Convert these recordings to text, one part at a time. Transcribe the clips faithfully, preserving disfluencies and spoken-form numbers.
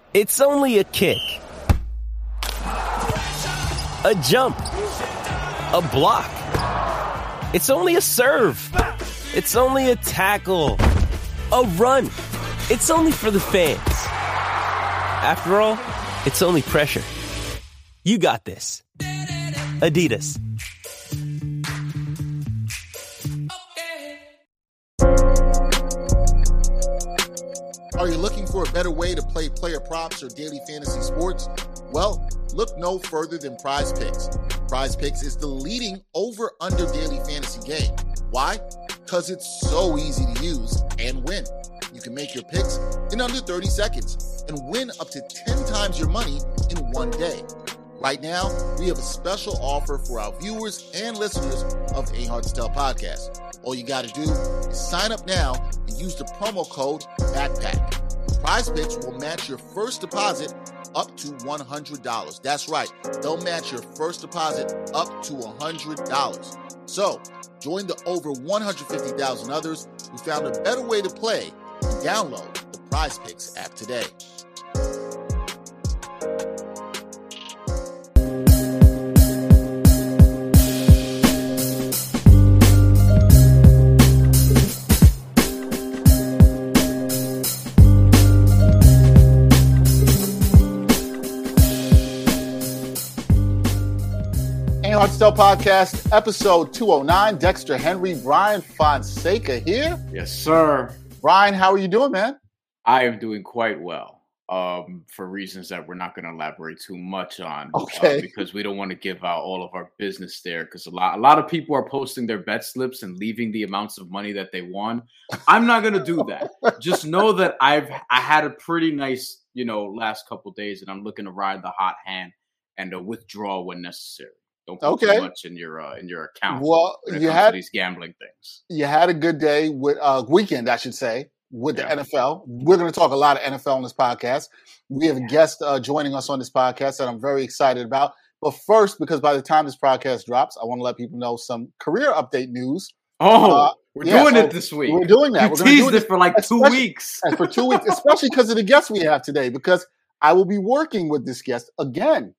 It's only a kick, a jump, a block. It's only a serve. It's only a tackle, a run. It's only for the fans. After all, it's only pressure. You got this. Adidas. Are you looking for a better way to play player props or daily fantasy sports? Well, look no further than Prize Picks. Prize Picks is the leading over-under daily fantasy game. Why? Because it's so easy to use and win. You can make your picks in under thirty seconds and win up to ten times your money in one day. Right now, we have a special offer for our viewers and listeners of A Hard to Tell podcast. All you got to do is sign up now and use the promo code BACKPACK. Prize Picks will match your first deposit up to one hundred dollars. That's right. They'll match your first deposit up to one hundred dollars. So, join the over one hundred fifty thousand others who found a better way to play and download the Prize Picks app today. Hard to Tell podcast, episode two oh nine. Dexter Henry, Brian Fonseca here. Yes, sir. Brian, how are you doing, man? I am doing quite well, um, for reasons that we're not going to elaborate too much on. Okay. Uh, because we don't want to give out all of our business there. Because a lot, a lot of people are posting their bet slips and leaving the amounts of money that they won. I'm not going to do that. Just know that I've I had a pretty nice, you know, last couple days, and I'm looking to ride the hot hand and uh, withdraw when necessary. Don't put okay. too much in your uh, in your account. Well, when it you comes had to these gambling things. You had a good day with uh, weekend, I should say, with yeah. the N F L. We're going to talk a lot of N F L on this podcast. We have a guest uh, joining us on this podcast that I'm very excited about. But first, because by the time this podcast drops, I want to let people know some career update news. Oh, uh, we're yeah, doing so it this week. We're doing that. You we're teased do it for like two weeks. And for two weeks, especially because of the guest we have today, because I will be working with this guest again.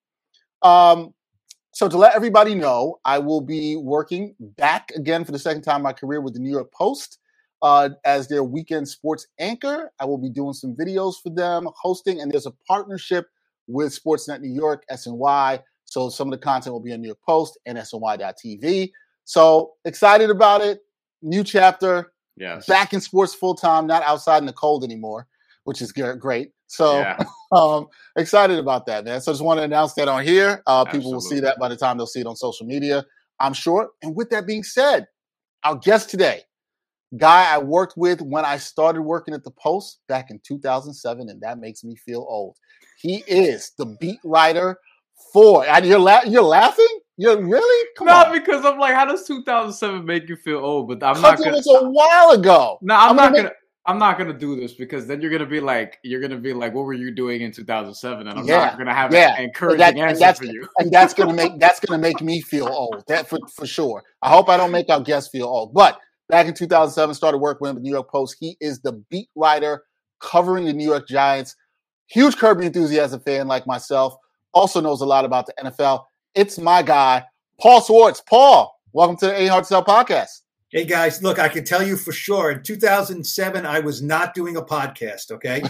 Um. So to let everybody know, I will be working back again for the second time in my career with the New York Post uh, as their weekend sports anchor. I will be doing some videos for them, hosting, and there's a partnership with Sportsnet New York, S N Y. So some of the content will be on New York Post and S N Y dot T V. So excited about it. New chapter. Yes. Back in sports full time, not outside in the cold anymore, which is great. So yeah. um, excited about that, man. So just want to announce that on here. Uh, people Absolutely. will see that by the time they'll see it on social media, I'm sure. And with that being said, our guest today, guy I worked with when I started working at the Post back in two thousand seven, and that makes me feel old. He is the beat writer for, and you're, la- you're laughing? You're really? Come Not on. because I'm like, how does two thousand seven make you feel old? But I'm Because not gonna. it was a while ago. No, I'm, I'm not gonna gonna. make- I'm not gonna do this because then you're gonna be like, you're gonna be like, what were you doing in two thousand seven? And I'm Yeah, not gonna have yeah. an encouraging that, and answer that's, for you. and that's gonna make that's gonna make me feel old. That for, for sure. I hope I don't make our guests feel old. But back in two thousand seven, started working with him at the New York Post. He is the beat writer covering the New York Giants. Huge Curb Your Enthusiasm fan like myself. Also knows a lot about the N F L. It's my guy, Paul Schwartz. Paul, welcome to the A Hard to Tell podcast. Hey guys, look, I can tell you for sure, in two thousand seven, I was not doing a podcast. Okay,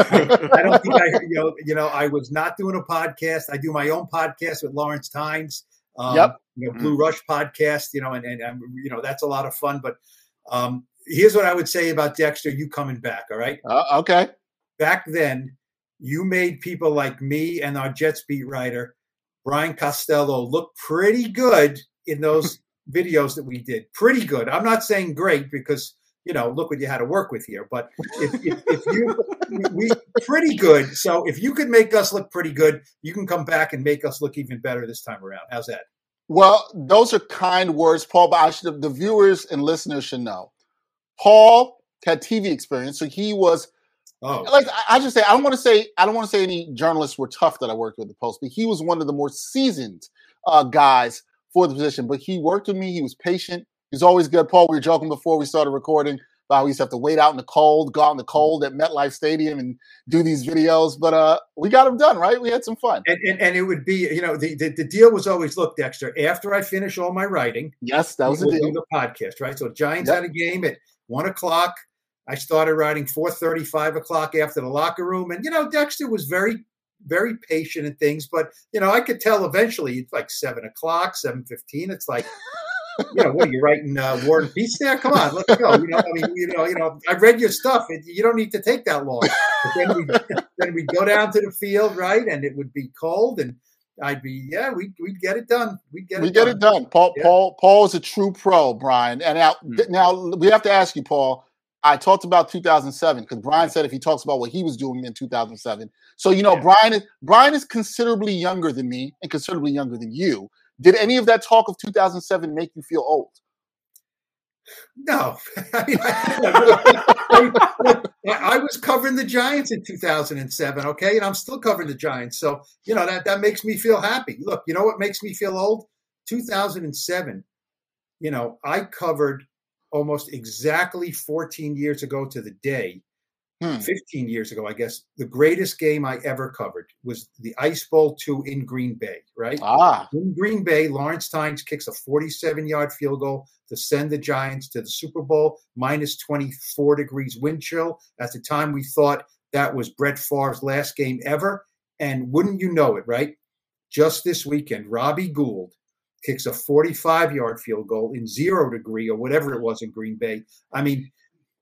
I don't think I, you know, you know, I was not doing a podcast. I do my own podcast with Lawrence Tynes. Um, Yep. You know, Blue Rush podcast. You know, and and um, you know that's a lot of fun. But um, here's what I would say about Dexter: you coming back, all right? Uh, okay. Back then, you made people like me and our Jets beat writer Brian Costello look pretty good in those videos that we did. Pretty good. I'm not saying great because, you know, look what you had to work with here. But if, if, if you, we pretty good. So if you could make us look pretty good, you can come back and make us look even better this time around. How's that? Well, those are kind words, Paul, but I should, the viewers and listeners should know. Paul had T V experience, so he was Oh, like I, I just say I don't want to say I don't want to say any journalists were tough that I worked with at the Post, but he was one of the more seasoned uh, guys for the position. But he worked with me. He was patient. He's always good. Paul, we were joking before we started recording about we used to have to wait out in the cold, go out in the cold at MetLife Stadium and do these videos. But uh, we got them done, right? We had some fun. And, and, and it would be, you know, the, the, the deal was always, look, Dexter, after I finish all my writing. Yes, that was the deal. The podcast, right? So Giants Yep. had a game at one o'clock. I started writing four thirty, five o'clock after the locker room. And, you know, Dexter was very, very patient and things. But, you know, I could tell eventually it's like seven o'clock, seven fifteen. It's like, you know, what are you writing uh, War and Peace there? Come on, let's go. You know, I mean, you know, you know, I read your stuff. It, you don't need to take that long. But then we then we go down to the field, right? And it would be cold, and I'd be, yeah, we we'd get it done. We'd get it. We done. get it done. Paul, Yeah. Paul, Paul is a true pro, Brian. And now, Mm. now we have to ask you, Paul. I talked about two thousand seven because Brian said if he talks about what he was doing in two thousand seven. So you know, Yeah. Brian is Brian is considerably younger than me and considerably younger than you. Did any of that talk of two thousand seven make you feel old? No, I, mean, I, I, I was covering the Giants in two thousand seven, okay, and I'm still covering the Giants. So, you know, that, that makes me feel happy. Look, you know what makes me feel old? two thousand seven, you know, I covered almost exactly fourteen years ago to the day, Hmm. fifteen years ago, I guess, the greatest game I ever covered was the Ice Bowl two in Green Bay, right? Ah, In Green Bay, Lawrence Tynes kicks a forty-seven-yard field goal to send the Giants to the Super Bowl, minus twenty-four degrees wind chill. At the time, we thought that was Brett Favre's last game ever. And wouldn't you know it, right? Just this weekend, Robbie Gould kicks a forty-five-yard field goal in zero degree or whatever it was in Green Bay. I mean,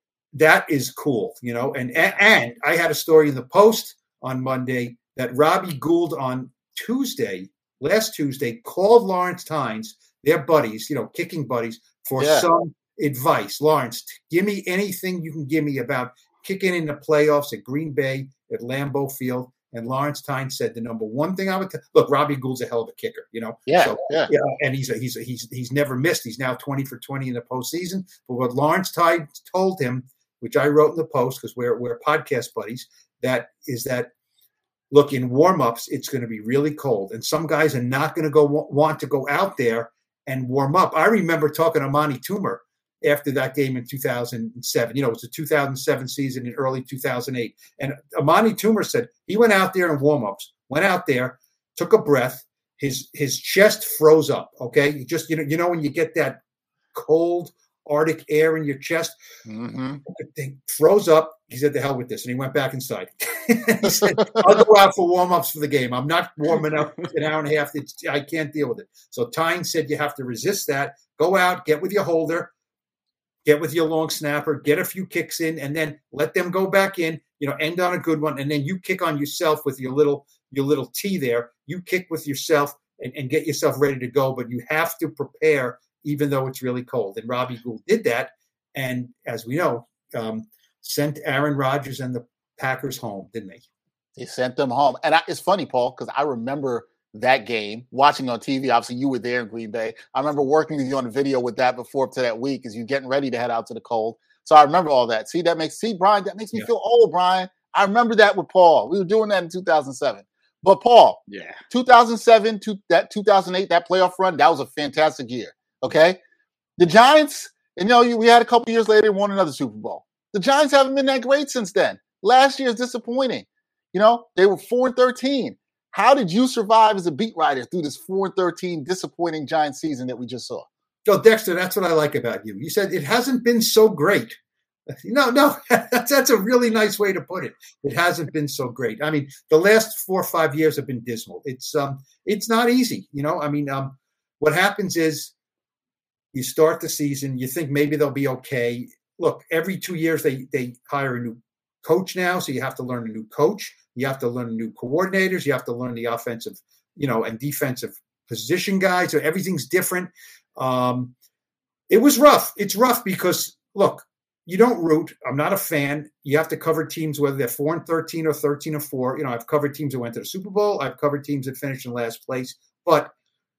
that is cool, you know. And and I had a story in the Post on Monday that Robbie Gould on Tuesday, last Tuesday, called Lawrence Tynes, their buddies, you know, kicking buddies, for Yeah. some advice. Lawrence, give me anything you can give me about kicking in the playoffs at Green Bay, at Lambeau Field. And Lawrence Tynes said the number one thing I would t- look. Robbie Gould's a hell of a kicker, you know. yeah, So, yeah. yeah, and he's a, he's a, he's he's never missed. He's now twenty for twenty in the postseason. But what Lawrence Tynes told him, which I wrote in the Post because we're we're podcast buddies, that is that look, in warm-ups it's going to be really cold, and some guys are not going to go want to go out there and warm up. I remember talking to Monty Toomer after that game in two thousand seven. You know, it was the two thousand seven season in early two thousand eight. And Monty Toomer said he went out there in warm-ups, went out there, took a breath, his his chest froze up, okay? You just, you know, you know when you get that cold Arctic air in your chest, Mm-hmm. it froze up. He said, "The hell with this," and he went back inside. He said, "I'll go out for warm-ups for the game. I'm not warming up an hour and a half. It's, I can't deal with it." So Tynes said, "You have to resist that. Go out, get with your holder, get with your long snapper, get a few kicks in, and then let them go back in. You know, end on a good one, and then you kick on yourself with your little your little tee there. You kick with yourself and, and get yourself ready to go. But you have to prepare, even though it's really cold." And Robbie Gould did that, and as we know, um, sent Aaron Rodgers and the Packers home, didn't they? They sent them home. And I, it's funny, Paul, because I remember that game, watching on T V. Obviously, you were there in Green Bay. I remember working with you on the video with that before up to that week as you getting ready to head out to the cold. So I remember all that. See, that makes, see, Brian, that makes me Yeah. feel old, Brian. I remember that with Paul. We were doing that in two thousand seven. But Paul, Yeah. two thousand seven to that two thousand eight, that playoff run, that was a fantastic year. Okay. The Giants, and you know, you- we had a couple years later, won another Super Bowl. The Giants haven't been that great since then. Last year is disappointing. You know, they were four and thirteen. How did you survive as a beat writer through this four and thirteen disappointing Giants season that we just saw? Yo, Dexter, that's what I like about you. You said it hasn't been so great. No, no, that's, that's a really nice way to put it. It hasn't been so great. I mean, the last four or five years have been dismal. It's um, it's not easy. You know, I mean, um, what happens is you start the season, you think maybe they'll be okay. Look, every two years they they hire a new coach now, so you have to learn a new coach. You have to learn new coordinators. You have to learn the offensive, you know, and defensive position guys. So everything's different. Um, it was rough. It's rough because, look, you don't root. I'm not a fan. You have to cover teams, whether they're four and thirteen or thirteen or four. You know, I've covered teams that went to the Super Bowl. I've covered teams that finished in last place. But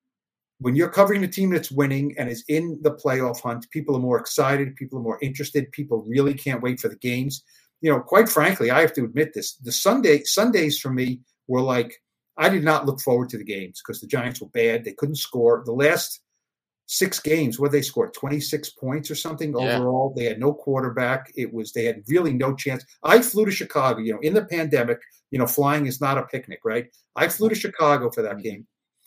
when you're covering a team that's winning and is in the playoff hunt, people are more excited. People are more interested. People really can't wait for the games. You know, quite frankly, I have to admit this. The Sunday Sundays for me were like, I did not look forward to the games because the Giants were bad. They couldn't score. The last six games where they scored twenty-six points or something yeah. overall. They had no quarterback. It was they had really no chance. I flew to Chicago, you know, in the pandemic. You know, flying is not a picnic, right? I flew to Chicago for that game.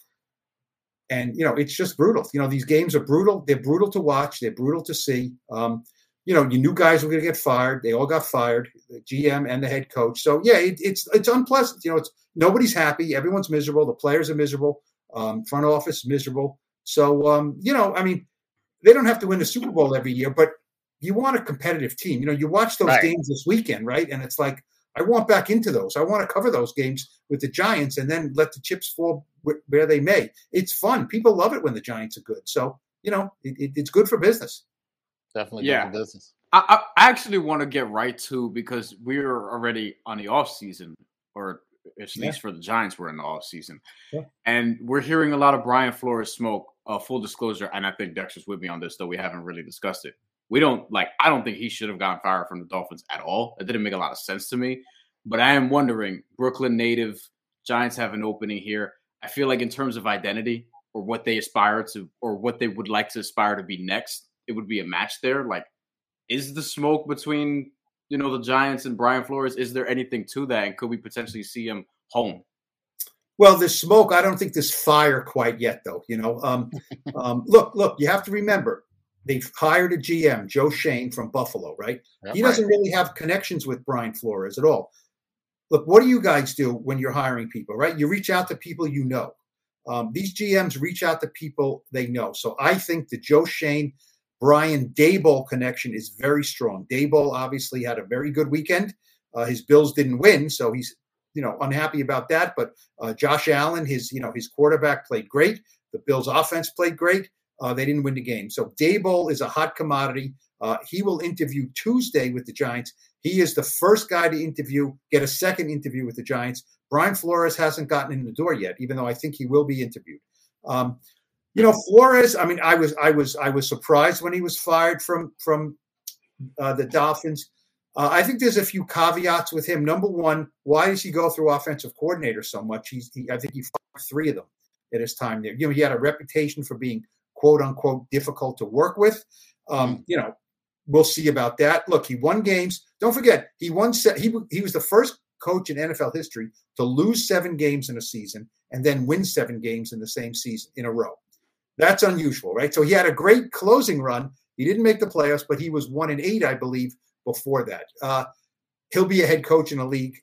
And, you know, it's just brutal. You know, these games are brutal. They're brutal to watch. They're brutal to see. Um, you know, you knew guys were going to get fired. They all got fired, the G M and the head coach. So, yeah, it, it's it's unpleasant. You know, it's nobody's happy. Everyone's miserable. The players are miserable. Um, front office miserable. So, um, you know, I mean, they don't have to win the Super Bowl every year, but you want a competitive team. You know, you watch those right. games this weekend, right? And it's like, I want back into those. I want to cover those games with the Giants and then let the chips fall where they may. It's fun. People love it when the Giants are good. So, you know, it, it, it's good for business. Definitely yeah. good for business. I, I actually want to get right to, because we're already on the off season, or at least yeah. for the Giants, we're in the off season. Yeah. And we're hearing a lot of Brian Flores smoke. Uh, full disclosure, and I think Dexter's with me on this, though we haven't really discussed it. We don't like, I don't think he should have gotten fired from the Dolphins at all. It didn't make a lot of sense to me. But I am wondering, Brooklyn native, Giants have an opening here. I feel like in terms of identity or what they aspire to, or what they would like to aspire to be next, it would be a match there. Like, is the smoke between, you know, the Giants and Brian Flores, is there anything to that? And could we potentially see him home? Well, there's smoke. I don't think there's fire quite yet, though. You know, um, um, look, look, you have to remember, they've hired a G M, Joe Schoen from Buffalo, right? Yep, he doesn't right. really have connections with Brian Flores at all. Look, what do you guys do when you're hiring people, right? You reach out to people you know. Um, these G Ms reach out to people they know. So I think the Joe Schoen, Brian Daboll connection is very strong. Daboll obviously had a very good weekend. Uh, his Bills didn't win, so he's you know unhappy about that. But uh, Josh Allen, his you know his quarterback played great. The Bills' offense played great. Uh, they didn't win the game. So Daboll is a hot commodity. Uh, he will interview Tuesday with the Giants. He is the first guy to interview, get a second interview with the Giants. Brian Flores hasn't gotten in the door yet, even though I think he will be interviewed. Um, you know, Flores. I mean, I was, I was, I was surprised when he was fired from from uh, the Dolphins. Uh, I think there's a few caveats with him. Number one, why does he go through offensive coordinators so much? He's, he, I think he fired three of them at his time there. You know, he had a reputation for being quote unquote difficult to work with. Um, mm. You know. We'll see about that. Look, he won games. Don't forget, he won. Se- he he was the first coach in N F L history to lose seven games in a season and then win seven games in the same season in a row. That's unusual, right? So he had a great closing run. He didn't make the playoffs, but he was one and eight, I believe, before that. Uh, he'll be a head coach in a league,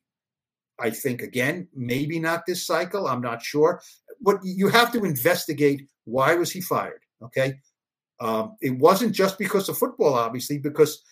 I think. Again, maybe not this cycle. I'm not sure. But you have to investigate, why was he fired? Okay. Um, it wasn't just because of football, obviously, because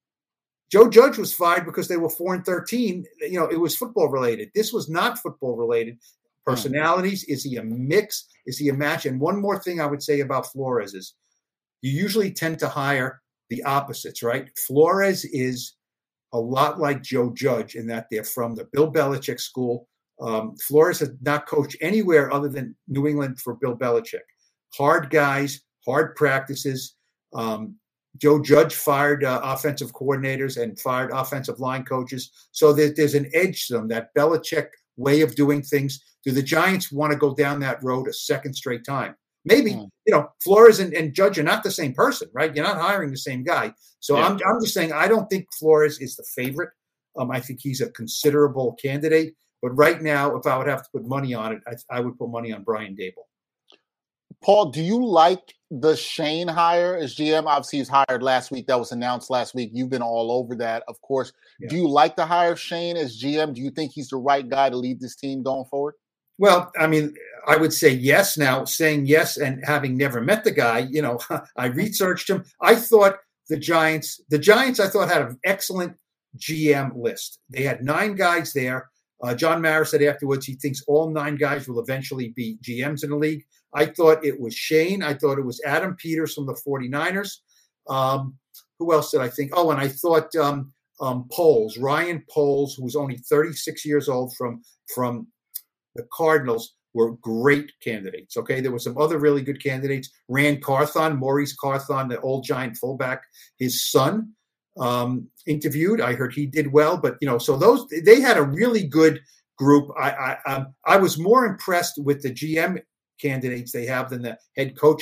Joe Judge was fired because they were four and thirteen. You know, it was football related. This was not football related. Personalities. Is he a mix? Is he a match? And one more thing I would say about Flores is you usually tend to hire the opposites, right? Flores is a lot like Joe Judge in that they're from the Bill Belichick school. Um, Flores has not coached anywhere other than New England for Bill Belichick. Hard guys. Hard practices. Um, Joe Judge fired uh, offensive coordinators and fired offensive line coaches. So there, there's an edge to them, that Belichick way of doing things. Do the Giants want to go down that road a second straight time? Maybe. Mm. You know, Flores and, and Judge are not the same person, right? You're not hiring the same guy. So yeah. I'm, I'm just saying I don't think Flores is the favorite. Um, I think he's a considerable candidate. But right now, if I would have to put money on it, I, I would put money on Brian Daboll. Paul, do you like the Schoen hire as G M? Obviously, he's hired last week. That was announced last week. You've been all over that, of course. Yeah. Do you like the hire of Schoen as G M? Do you think he's the right guy to lead this team going forward? Well, I mean, I would say yes. Now, saying yes and having never met the guy, you know, I researched him. I thought the Giants, the Giants, I thought had an excellent G M list. They had nine guys there. Uh, John Mara said afterwards he thinks all nine guys will eventually be G Ms in the league. I thought it was Schoen. I thought it was Adam Peters from the 49ers. Um, who else did I think? Oh, and I thought um, um, Poles, Ryan Poles, who was only thirty-six years old from, from the Cardinals, were great candidates. Okay, there were some other really good candidates. Rand Carthon, Maurice Carthon, the old Giant fullback, his son um, interviewed. I heard he did well, but you know, so those they had a really good group. I I, um, I was more impressed with the G M candidates they have than the head coach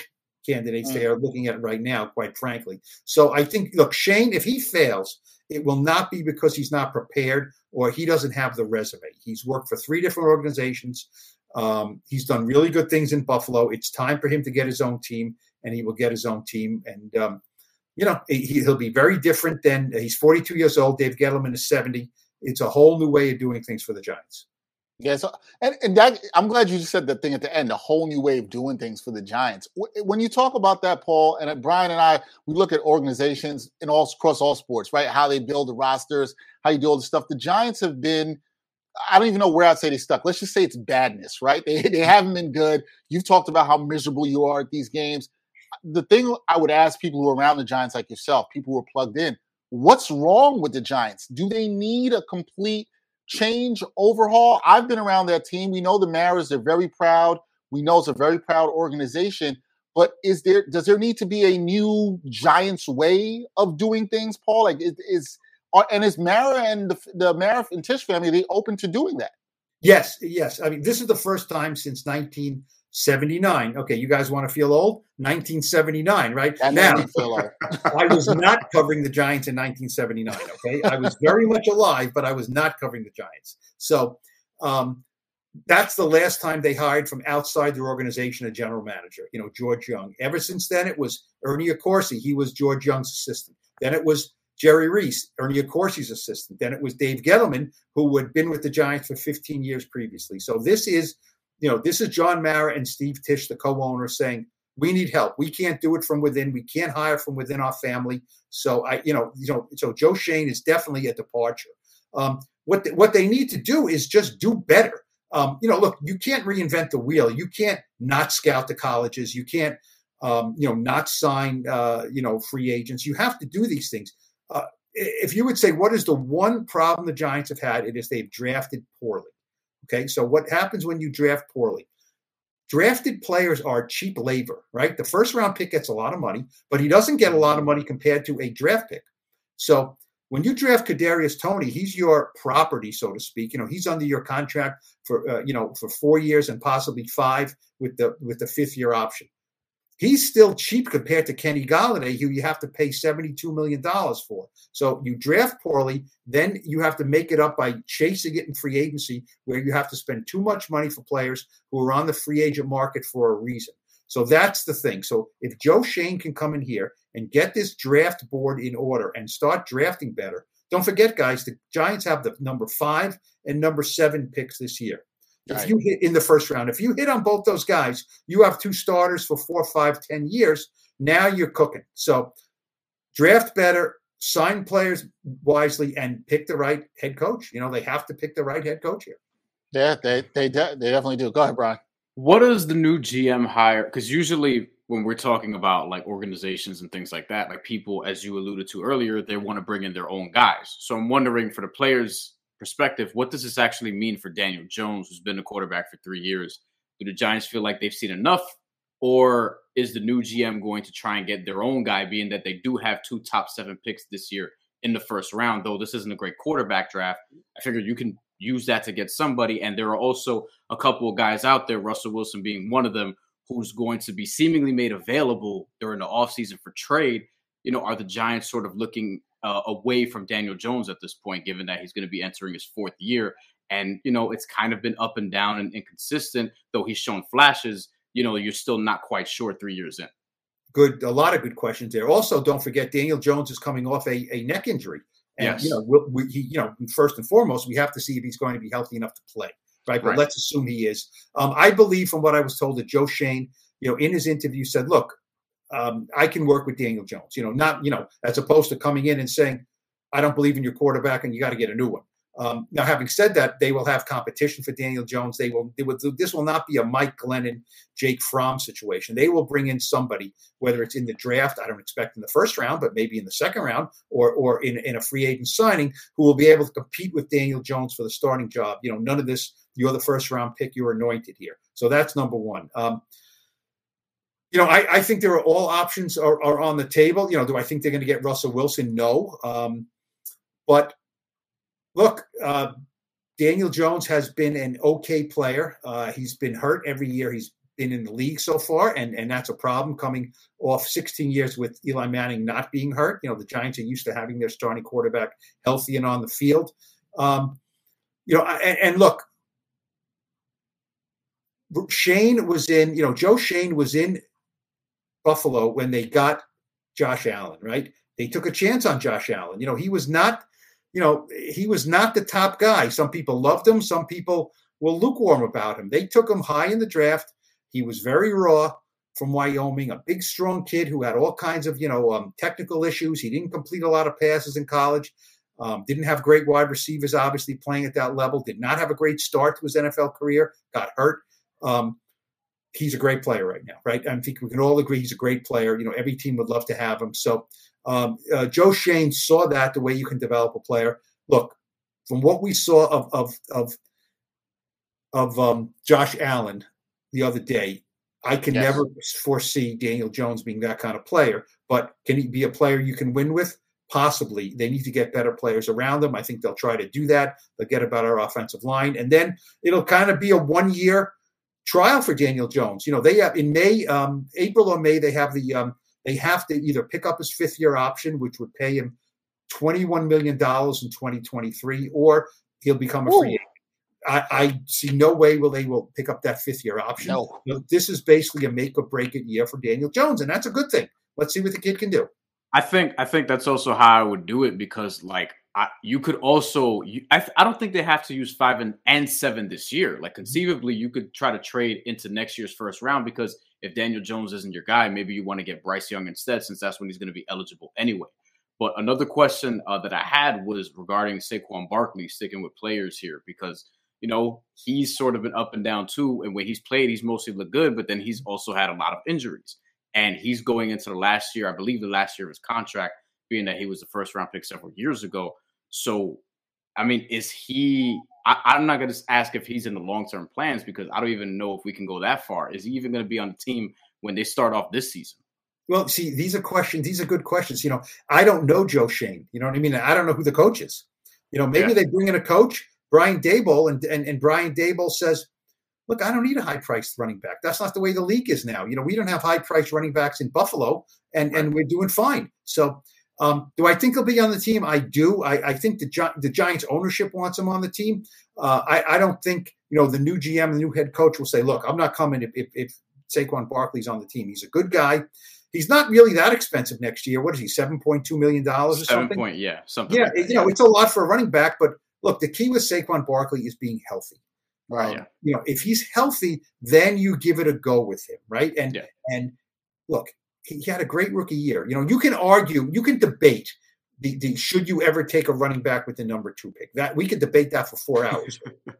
candidates Mm. they are looking at right now, quite frankly. So I think, look, Shane, if he fails, it will not be because he's not prepared or he doesn't have the resume. He's worked for three different organizations. Um, he's done really good things in Buffalo. It's time for him to get his own team, and he will get his own team. And, um, you know, he, he'll be very different than he's forty-two years old. Dave Gettleman is seventy. It's a whole new way of doing things for the Giants. Yeah, so and, and that I'm glad you just said that thing at the end, a whole new way of doing things for the Giants. When you talk about that, Paul, and Brian and I, we look at organizations in all across all sports, right? How they build the rosters, how you do all this stuff. The Giants have been, I don't even know where I'd say they stuck. Let's just say it's badness, right? They they haven't been good. You've talked about how miserable you are at these games. The thing I would ask people who are around the Giants like yourself, people who are plugged in, what's wrong with the Giants? Do they need a complete change, overhaul? I've been around that team. We know the Maras, they're very proud. We know it's a very proud organization. But is there does there need to be a new Giants way of doing things, Paul? Like is, is and is Mara and the, the Mara and Tisch family, are they open to doing that? Yes, yes. I mean, this is the first time since nineteen seventy-nine. Okay, you guys want to feel old? nineteen seventy-nine, right? That now, I was not covering the Giants in nineteen seventy-nine, okay? I was very much alive, but I was not covering the Giants. So um, that's the last time they hired from outside their organization a general manager, you know, George Young. Ever since then, it was Ernie Accorsi. He was George Young's assistant. Then it was Jerry Reese, Ernie Accorsi's assistant. Then it was Dave Gettleman, who had been with the Giants for fifteen years previously. So this is, you know, this is John Mara and Steve Tisch, the co-owners, saying, we need help. We can't do it from within. We can't hire from within our family. So I, you know, you know, so Joe Schoen is definitely a departure. Um, what the, what they need to do is just do better. Um, you know, look, you can't reinvent the wheel. You can't not scout the colleges. You can't, um, you know, not sign, uh, you know, free agents. You have to do these things. Uh, if you would say, what is the one problem the Giants have had? It is they've drafted poorly. Okay, so what happens when you draft poorly? Drafted players are cheap labor, right? The first round pick gets a lot of money, but he doesn't get a lot of money compared to a draft pick. So when you draft Kadarius Toney, he's your property, so to speak. You know, he's under your contract for uh, you know for four years and possibly five with the with the fifth year option. He's still cheap compared to Kenny Golladay, who you have to pay seventy-two million dollars for. So you draft poorly, then you have to make it up by chasing it in free agency, where you have to spend too much money for players who are on the free agent market for a reason. So that's the thing. So if Joe Schoen can come in here and get this draft board in order and start drafting better, don't forget, guys, the Giants have the number five and number seven picks this year. If Right. you hit in the first round, if you hit on both those guys, you have two starters for four, five, ten years. Now you're cooking. So draft better, sign players wisely, and pick the right head coach. You know, they have to pick the right head coach here. Yeah, they they de- they definitely do. Go ahead, Brian. What is the new G M hire? Because usually when we're talking about like organizations and things like that, like people, as you alluded to earlier, they want to bring in their own guys. So I'm wondering, for the players' perspective, what does this actually mean for Daniel Jones, who's been a quarterback for three years? Do the Giants feel like they've seen enough? Or is the new G M going to try and get their own guy, being that they do have two top seven picks this year in the first round? Though this isn't a great quarterback draft, I figure you can use that to get somebody. And there are also a couple of guys out there, Russell Wilson being one of them, who's going to be seemingly made available during the offseason for trade. You know, are the Giants sort of looking uh, away from Daniel Jones at this point, given that he's going to be entering his fourth year? And, you know, it's kind of been up and down and inconsistent, though he's shown flashes. You know, you're still not quite sure three years in. Good. A lot of good questions there. Also, don't forget, Daniel Jones is coming off a, a neck injury. And, Yes. you know, we'll, we, he, you know, first and foremost, we have to see if he's going to be healthy enough to play. Right. But Right. let's assume he is. Um, I believe, from what I was told, that Joe Schoen, you know, in his interview said, look, um, I can work with Daniel Jones, you know, not, you know, as opposed to coming in and saying, I don't believe in your quarterback and you got to get a new one. Um, now, having said that, they will have competition for Daniel Jones. They will, they will. This will not be a Mike Glennon, Jake Fromm situation. They will bring in somebody, whether it's in the draft, I don't expect in the first round, but maybe in the second round, or or in, in a free agent signing, who will be able to compete with Daniel Jones for the starting job. You know, none of this, you're the first round pick, you're anointed here. So that's number one. Um, you know, I, I think there are all options are, are on the table. You know, do I think they're going to get Russell Wilson? No. Um, but Look, uh, Daniel Jones has been an okay player. Uh, he's been hurt every year. He's been in the league so far, and, and that's a problem coming off sixteen years with Eli Manning not being hurt. You know, the Giants are used to having their starting quarterback healthy and on the field. Um, you know, and, and look, Shane was in, you know, Joe Shane was in Buffalo when they got Josh Allen, right? They took a chance on Josh Allen. You know, he was not, you know, he was not the top guy. Some people loved him. Some people were lukewarm about him. They took him high in the draft. He was very raw from Wyoming, a big, strong kid who had all kinds of, you know, um, technical issues. He didn't complete a lot of passes in college. Um, didn't have great wide receivers, obviously, playing at that level. Did not have a great start to his N F L career. Got hurt. Um, he's a great player right now, right? I think we can all agree he's a great player. You know, every team would love to have him. So um, uh, Joe Shane saw that, the way you can develop a player. Look, from what we saw of of of, of um, Josh Allen the other day, I can yes. never foresee Daniel Jones being that kind of player. But can he be a player you can win with? Possibly. They need to get better players around them. I think they'll try to do that. They'll get a better offensive line. And then it'll kind of be a one-year trial for Daniel Jones. You know, they have in May, um, April or May, they have the um, they have to either pick up his fifth-year option, which would pay him twenty-one million dollars in twenty twenty-three, or he'll become a Ooh. free agent. I, I see no way will they will pick up that fifth-year option. No. This is basically a make-or-break-it year for Daniel Jones, and that's a good thing. Let's see what the kid can do. I think I think that's also how I would do it, because like I, you could also you, I, I don't think they have to use five and, and seven this year. Like conceivably, you could try to trade into next year's first round, because if Daniel Jones isn't your guy, maybe you want to get Bryce Young instead, since that's when he's going to be eligible anyway. But another question uh, that I had was regarding Saquon Barkley, sticking with players here, because you know he's sort of been up and down too, and when he's played, he's mostly looked good, but then he's also had a lot of injuries. And he's going into the last year, I believe the last year of his contract, being that he was the first round pick several years ago. So, I mean, is he I, – I'm not going to ask if he's in the long-term plans, because I don't even know if we can go that far. Is he even going to be on the team when they start off this season? Well, see, these are questions. These are good questions. You know, I don't know Joe Shane. You know what I mean? I don't know who the coach is. You know, maybe yeah. they bring in a coach, Brian Daboll, and, and, and Brian Daboll says, look, I don't need a high-priced running back. That's not the way the league is now. You know, we don't have high-priced running backs in Buffalo, and, right. and we're doing fine. So um, do I think he'll be on the team? I do. I, I think the, Gi- the Giants ownership wants him on the team. Uh, I, I don't think, you know, the new G M, the new head coach will say, look, I'm not coming if, if, if Saquon Barkley's on the team. He's a good guy. He's not really that expensive next year. What is he, seven point two million dollars or Seven something? Point, yeah, something Yeah, like that, you know, yeah. it's a lot for a running back. But, look, the key with Saquon Barkley is being healthy. Right. Um, yeah. You know, if he's healthy, then you give it a go with him, right? And yeah. and look, he, he had a great rookie year. You know, you can argue, you can debate the, the should you ever take a running back with the number two pick. That we could debate that for four hours.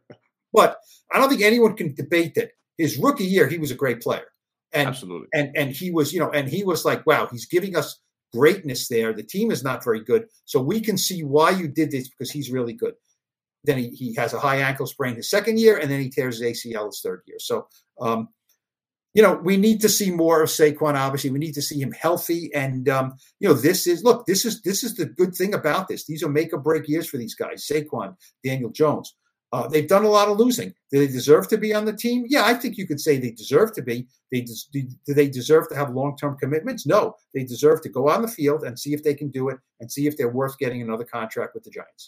But I don't think anyone can debate that his rookie year he was a great player. And Absolutely. And and he was, you know, and he was like, wow, he's giving us greatness there. The team is not very good, so we can see why you did this, because he's really good. Then he, he has a high ankle sprain his second year, and then he tears his A C L his third year. So, um, you know, we need to see more of Saquon. Obviously, we need to see him healthy. And um, you know, this is look, this is this is the good thing about this. These are make or break years for these guys. Saquon, Daniel Jones. Uh, they've done a lot of losing. Do they deserve to be on the team? Yeah, I think you could say they deserve to be. They des- do they deserve to have long-term commitments? No, they deserve to go on the field and see if they can do it, and see if they're worth getting another contract with the Giants.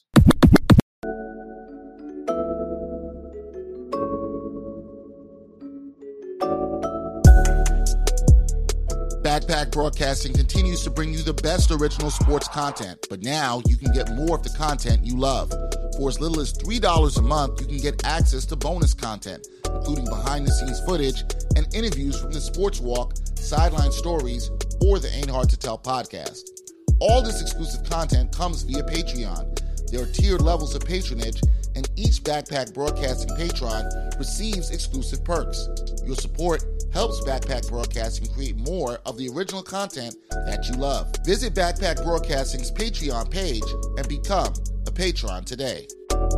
Backpack Broadcasting continues to bring you the best original sports content, but now you can get more of the content you love. For as little as three dollars a month, you can get access to bonus content, including behind-the-scenes footage and interviews from the Sports Walk, Sideline Stories, or the Ain't Hard to Tell podcast. All this exclusive content comes via Patreon. There are tiered levels of patronage, and each Backpack Broadcasting patron receives exclusive perks. Your support helps Backpack Broadcasting create more of the original content that you love. Visit Backpack Broadcasting's Patreon page and become a patron today.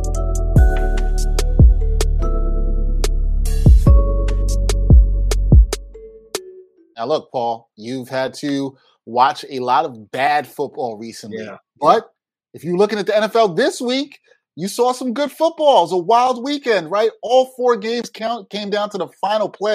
Now, look, Paul, you've had to watch a lot of bad football recently. Yeah. But if you're looking at the N F L this week, you saw some good football. It was a wild weekend, right? All four games count, came down to the final play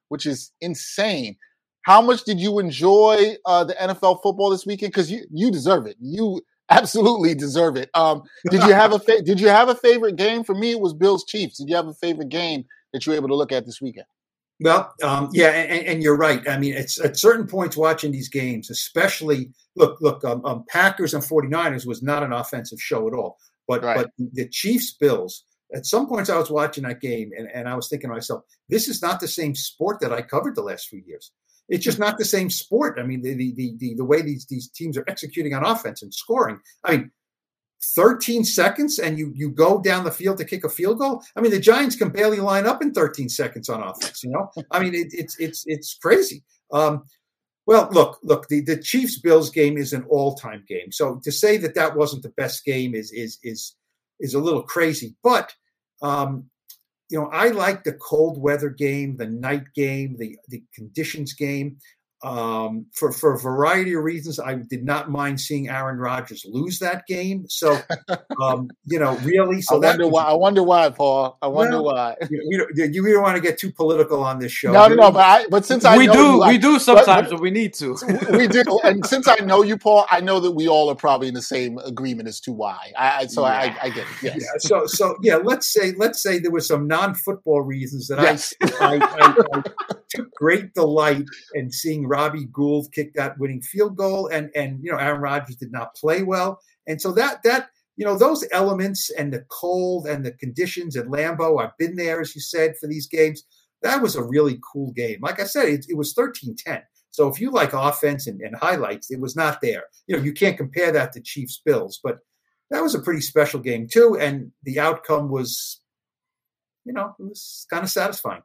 which is insane. How much did you enjoy uh, the N F L football this weekend? Because you you deserve it. You absolutely deserve it. Um, did you have a fa- did you have a favorite game? For me, it was Bills Chiefs. Did you have a favorite game that you were able to look at this weekend? Well, um, yeah, and, and you're right. I mean, it's at certain points watching these games, especially look, look, um, um, Packers and 49ers was not an offensive show at all. But right. but the Chiefs Bills, at some points I was watching that game and, and I was thinking to myself, this is not the same sport that I covered the last few years. It's just not the same sport. I mean, the the the, the way these, these teams are executing on offense and scoring. I mean, thirteen seconds and you you go down the field to kick a field goal. I mean, the Giants can barely line up in thirteen seconds on offense, you know? I mean, it, it's it's it's crazy. Um, well, look, look, the, the Chiefs-Bills game is an all-time game. So to say that that wasn't the best game is is is is a little crazy. But um, you know, I like the cold weather game, the night game, the the conditions game. Um, for, for a variety of reasons, I did not mind seeing Aaron Rodgers lose that game. So, um, you know, really. So I wonder that was, why. I wonder why, Paul. I wonder well, why. You, you, don't, you don't want to get too political on this show. No, no, no. But I, but since I we know do, you, we I, do sometimes, but, but we need to. We do, and since I know you, Paul, I know that we all are probably in the same agreement as to why. I, I so yeah. I, I get it. Yes. Yeah, so, so yeah. Let's say, let's say there were some non-football reasons that yes. I, I, I, I took great delight in seeing Robbie Gould kick that winning field goal, and and you know Aaron Rodgers did not play well, and so that that you know those elements and the cold and the conditions at Lambeau, I've been there as you said for these games. That was a really cool game. Like I said, it, it was thirteen ten. So if you like offense and, and highlights, it was not there. You know you can't compare that to Chiefs Bills, but that was a pretty special game too, and the outcome was, you know, it was kind of satisfying.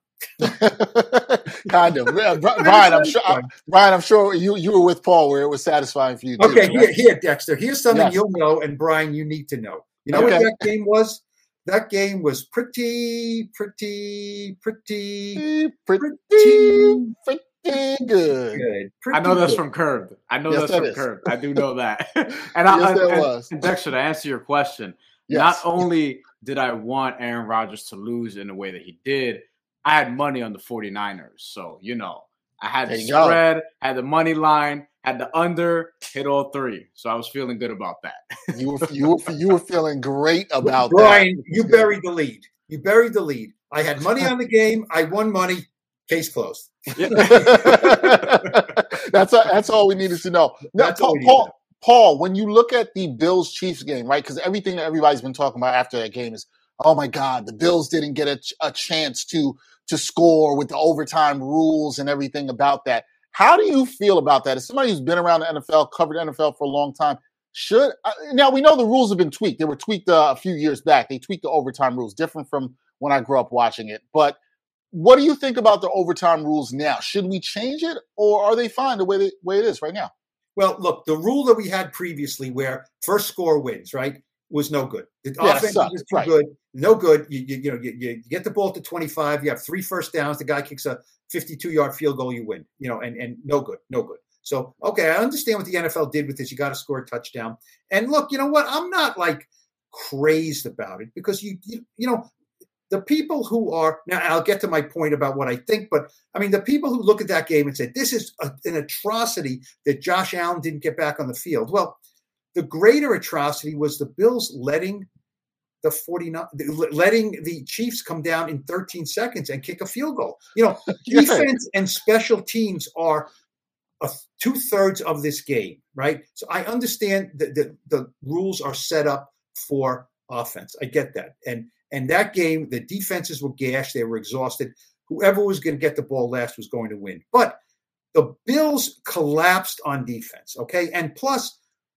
Kind of, Brian. I'm sure. I, Brian, I'm sure you you were with Paul where it was satisfying for you too. Okay, right? here, here, Dexter. Here's something yes. you'll know, and Brian, you need to know. You know okay. what that game was? That game was pretty, pretty, pretty, pretty, pretty, pretty good. good. Pretty I know that's good. from Curved. I know yes, that's that from is. Curved. I do know that. and yes, I, that and, was. and Dexter, to answer your question, yes. not only did I want Aaron Rodgers to lose in the way that he did, I had money on the 49ers. So, you know, I had the spread, go. had the money line, had the under, hit all three. So I was feeling good about that. you were you were you were feeling great about Brian, that. you buried the lead. You buried the lead. I had money on the game. I won money. Case closed. that's a, that's all we needed to know. Now, that's Paul, all we Paul, Paul, when you look at the Bills Chiefs game, right? Because everything that everybody's been talking about after that game is, oh my God, the Bills didn't get a, a chance to to score with the overtime rules and everything about that. How do you feel about that? As somebody who's been around the N F L, covered the N F L for a long time, should uh, now we know the rules have been tweaked. They were tweaked uh, a few years back. They tweaked the overtime rules, different from when I grew up watching it. But what do you think about the overtime rules now? Should we change it, or are they fine the way they, way it is right now? Well, look, the rule that we had previously, where first score wins, right, was no good. The yeah, offense sucked, was too right. good, no good. You, you, you know, you, you get the ball to twenty-five. You have three first downs. The guy kicks a fifty-two-yard field goal. You win. You know, and and no good, no good. So, okay, I understand what the N F L did with this. You got to score a touchdown. And look, you know what? I'm not like crazed about it because you you, you know. The people who are now, I'll get to my point about what I think, but I mean, the people who look at that game and say, this is a, an atrocity that Josh Allen didn't get back on the field. Well, the greater atrocity was the Bills letting the 49, letting the Chiefs come down in thirteen seconds and kick a field goal. You know, defense and special teams are a, two thirds of this game, right? So I understand that the, the rules are set up for offense. I get that. And, And that game, the defenses were gashed. They were exhausted. Whoever was going to get the ball last was going to win. But the Bills collapsed on defense, okay? And plus,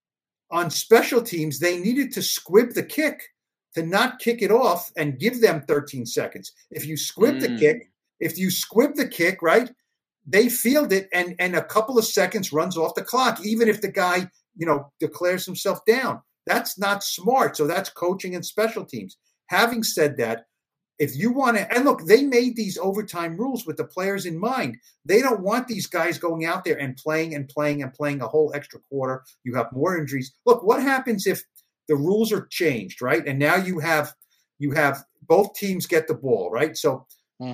on special teams, they needed to squib the kick to not kick it off and give them thirteen seconds. If you squib mm. the kick, if you squib the kick, right, they field it and, and a couple of seconds runs off the clock, even if the guy, you know, declares himself down. That's not smart. So that's coaching and special teams. Having said that, if you want to, and look, they made these overtime rules with the players in mind. They don't want these guys going out there and playing and playing and playing a whole extra quarter. You have more injuries. Look, what happens if the rules are changed, right? And now you have you have both teams get the ball, right? So mm-hmm.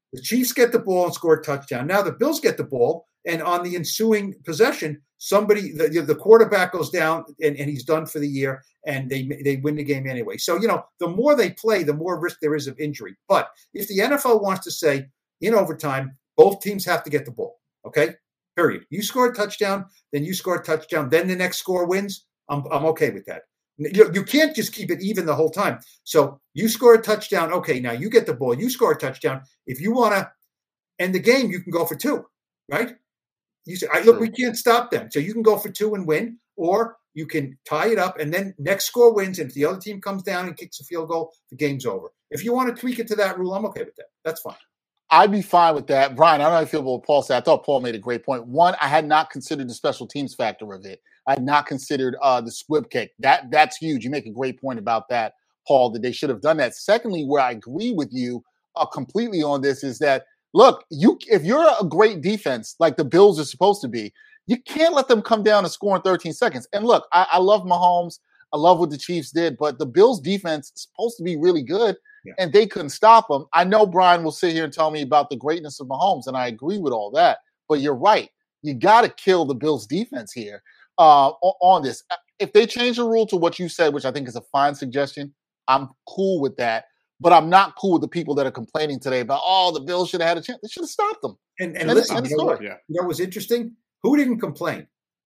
The Chiefs get the ball and score a touchdown. Now the Bills get the ball, and on the ensuing possession, somebody the, the quarterback goes down and, and he's done for the year, and they they win the game anyway. So, you know, the more they play, the more risk there is of injury. But if the N F L wants to say in overtime, both teams have to get the ball, okay? Period. You score a touchdown, then you score a touchdown, then the next score wins. I'm I'm okay with that. You, you can't just keep it even the whole time. So you score a touchdown. Okay, now you get the ball. You score a touchdown. If you want to end the game, you can go for two, right? You say, I, look, we can't stop them. So you can go for two and win, or you can tie it up, and then next score wins. And if the other team comes down and kicks a field goal, the game's over. If you want to tweak it to that rule, I'm okay with that. That's fine. I'd be fine with that. Brian, I don't know how you feel about what Paul said. I thought Paul made a great point. One, I had not considered the special teams factor of it. I had not considered uh, the squib kick. That That's huge. You make a great point about that, Paul, that they should have done that. Secondly, where I agree with you uh, completely on this is that, look, you if you're a great defense like the Bills are supposed to be, you can't let them come down and score in thirteen seconds. And look, I, I love Mahomes. I love what the Chiefs did, but the Bills defense is supposed to be really good. Yeah. And they couldn't stop him. I know Brian will sit here and tell me about the greatness of Mahomes, and I agree with all that. But you're right. You got to kill the Bills' defense here uh, on this. If they change the rule to what you said, which I think is a fine suggestion, I'm cool with that. But I'm not cool with the people that are complaining today about, oh, the Bills should have had a chance. They should have stopped them. And, and, and listen, you know, what, yeah. you know what was interesting? Who didn't complain?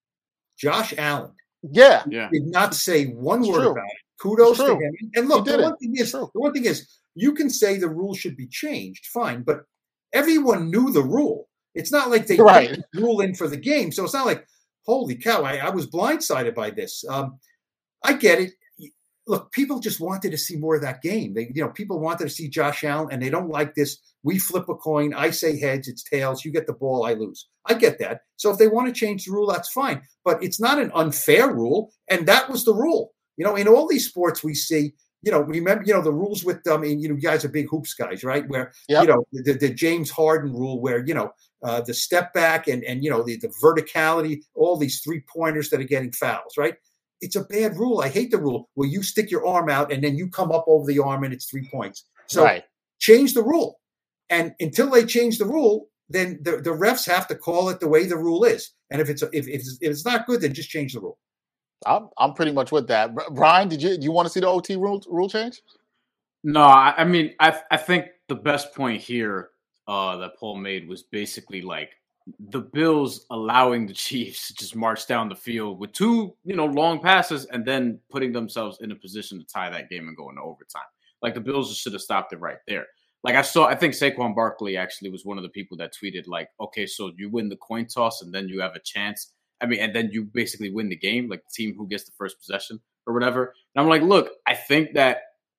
Josh Allen. Yeah. yeah. Did not say one it's word true. about it. Kudos to him. And look, the one, thing is, the one thing is, you can say the rule should be changed, fine, but everyone knew the rule. It's not like they right. put the rule in for the game, so it's not like, holy cow, I, I was blindsided by this. Um, I get it. Look, people just wanted to see more of that game. They, you know, people wanted to see Josh Allen, and they don't like this. We flip a coin. I say heads, it's tails. You get the ball, I lose. I get that. So if they want to change the rule, that's fine. But it's not an unfair rule, and that was the rule. You know, in all these sports we see, you know, remember, you know, the rules with, um, and, you know, you guys are big hoops guys, right? Where, yep. you know, the, the James Harden rule where, you know, uh, the step back and, and you know, the, the verticality, all these three-pointers that are getting fouls, right? It's a bad rule. I hate the rule where you stick your arm out and then you come up over the arm and it's three points. So right. change the rule. And until they change the rule, then the, the refs have to call it the way the rule is. And if it's, if, if it's if it's not good, then just change the rule. I'm I'm pretty much with that. Brian, did you do you want to see the O T rule rule change? No, I, I mean I I think the best point here uh, that Paul made was basically like the Bills allowing the Chiefs to just march down the field with two, you know, long passes and then putting themselves in a position to tie that game and go into overtime. Like the Bills just should have stopped it right there. Like I saw, I think Saquon Barkley actually was one of the people that tweeted like, okay, so you win the coin toss and then you have a chance. I mean, and then you basically win the game, like the team who gets the first possession or whatever. And I'm like, look, I think that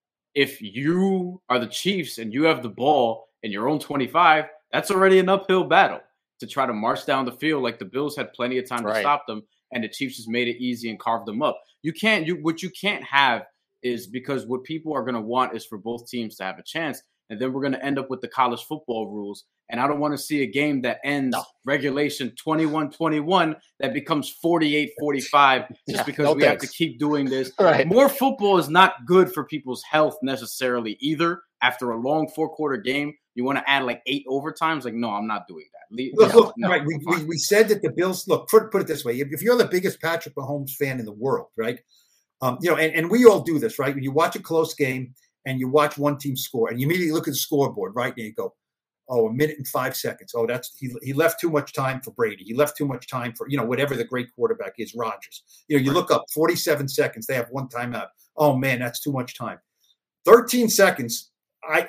if you are the Chiefs and you have the ball in your own twenty-five, that's already an uphill battle to try to march down the field. Like the Bills had plenty of time right. to stop them, and the Chiefs just made it easy and carved them up. You can't, you what you can't have is because what people are going to want is for both teams to have a chance. And then we're going to end up with the college football rules. And I don't want to see a game that ends no. regulation twenty-one twenty-one that becomes forty-eight forty-five just yeah, because no we thanks. have to keep doing this. Right. More football is not good for people's health necessarily either. After a long four-quarter game, you want to add like eight overtimes? Like, no, I'm not doing that. Le- look, no, look, no, right. We, we, we said that the Bills – look, put, put it this way. If, if you're the biggest Patrick Mahomes fan in the world, right, um, you know, and, and we all do this, right? When you watch a close game – and you watch one team score, and you immediately look at the scoreboard, right? And you go, oh, a minute and five seconds. Oh, that's he, he left too much time for Brady. He left too much time for, you know, whatever the great quarterback is, Rodgers. You know, you look up forty-seven seconds. They have one timeout. Oh, man, that's too much time. thirteen seconds. I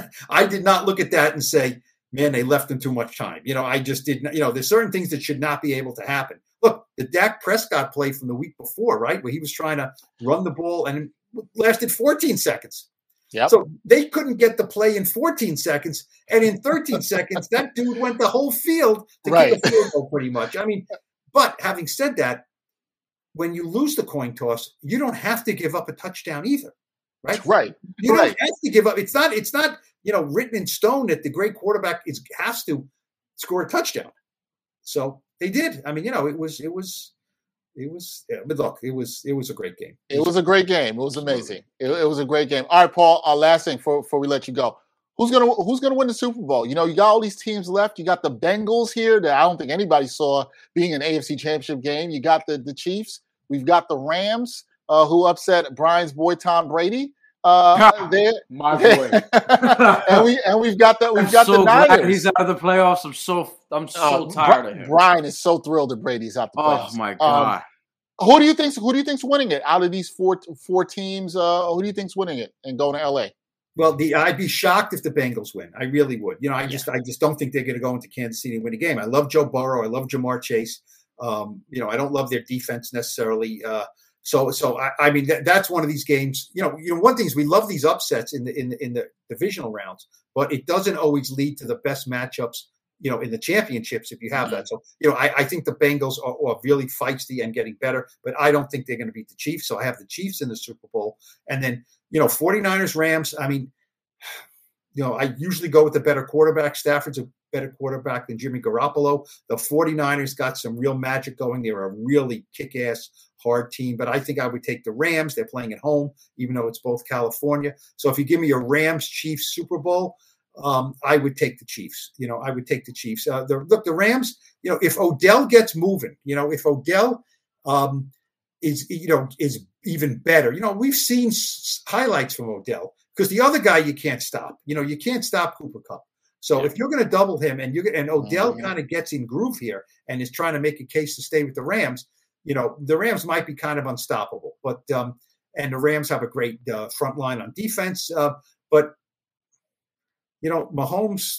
I did not look at that and say, man, they left them too much time. You know, I just did not, you know, there's certain things that should not be able to happen. Look, the Dak Prescott play from the week before, right, where he was trying to run the ball and it lasted fourteen seconds. Yep. So they couldn't get the play in fourteen seconds. And in thirteen seconds, that dude went the whole field to right. kick a field goal pretty much. I mean, but having said that, when you lose the coin toss, you don't have to give up a touchdown either. Right? Right. You right. don't have to give up. It's not, it's not, you know, written in stone that the great quarterback is has to score a touchdown. So they did. I mean, you know, it was, it was, It was, yeah, but look, it was, it was a great game. It was a great game. It was amazing. It, it was a great game. All right, Paul, our last thing before, before we let you go. Who's gonna Who's gonna win the Super Bowl? You know, you got all these teams left. You got the Bengals here that I don't think anybody saw being an A F C Championship game. You got the the Chiefs. We've got the Rams, uh, who upset Brian's boy Tom Brady. Uh, there, my boy, and we and we've got the we've I'm got so the Niners. glad he's out of the playoffs. I'm so I'm so Uh, tired Bri- of him. Brian is so thrilled that Brady's out the playoffs. Oh my Um, god! who do you think's Who do you think's winning it out of these four four teams? Uh, who do you think's winning it and going to L A? Well, the I'd be shocked if the Bengals win. I really would. You know, I just I just don't think they're going to go into Kansas City and win a game. I love Joe Burrow. I love Jamar Chase. Um, you know, I don't love their defense necessarily. Uh, so, so I, I mean, that, that's one of these games. You know, you know, one thing is we love these upsets in the in the, in the divisional rounds, but it doesn't always lead to the best matchups. You know, in the championships, if you have that. So, you know, I, I think the Bengals are, are really feisty and getting better, but I don't think they're going to beat the Chiefs. So I have the Chiefs in the Super Bowl, and then you know, 49ers, Rams. I mean. You know, I usually go with the better quarterback. Stafford's a better quarterback than Jimmy Garoppolo. The 49ers got some real magic going. They're a really kick-ass, hard team. But I think I would take the Rams. They're playing at home, even though it's both California. So if you give me a Rams-Chiefs Super Bowl, um, I would take the Chiefs. You know, I would take the Chiefs. Uh, the, look, the Rams, you know, if Odell gets moving, you know, if Odell um, is, you know, is even better. You know, we've seen s- highlights from Odell. Because the other guy you can't stop. You know, you can't stop Cooper Kupp. So yeah. if you're going to double him and you're and Odell mm-hmm. kind of gets in groove here and is trying to make a case to stay with the Rams, you know, the Rams might be kind of unstoppable. But um, and the Rams have a great uh, front line on defense. Uh, but you know, Mahomes.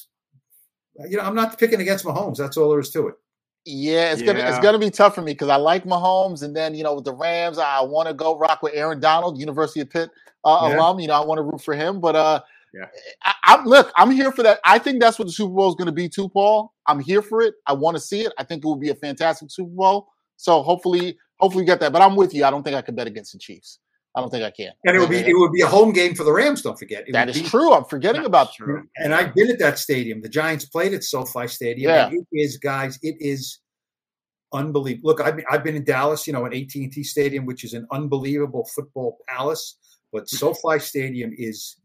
You know, I'm not picking against Mahomes. That's all there is to it. Yeah, it's yeah. gonna it's gonna be tough for me because I like Mahomes, and then you know with the Rams, I want to go rock with Aaron Donald, University of Pitt uh, yeah. alum. You know, I want to root for him, but uh, yeah, I, I'm look, I'm here for that. I think that's what the Super Bowl is going to be too, Paul. I'm here for it. I want to see it. I think it will be a fantastic Super Bowl. So hopefully, hopefully we get that. But I'm with you. I don't think I can bet against the Chiefs. I don't think I can. And it would be it would be a home game for the Rams. Don't forget. It that is be, true. I'm forgetting about true. And I've been at that stadium. The Giants played at SoFi Stadium. Yeah. And it is, guys. It is. Unbelievable. Look, I've been, I've been in Dallas, you know, at A T and T Stadium, which is an unbelievable football palace. But SoFi Stadium is,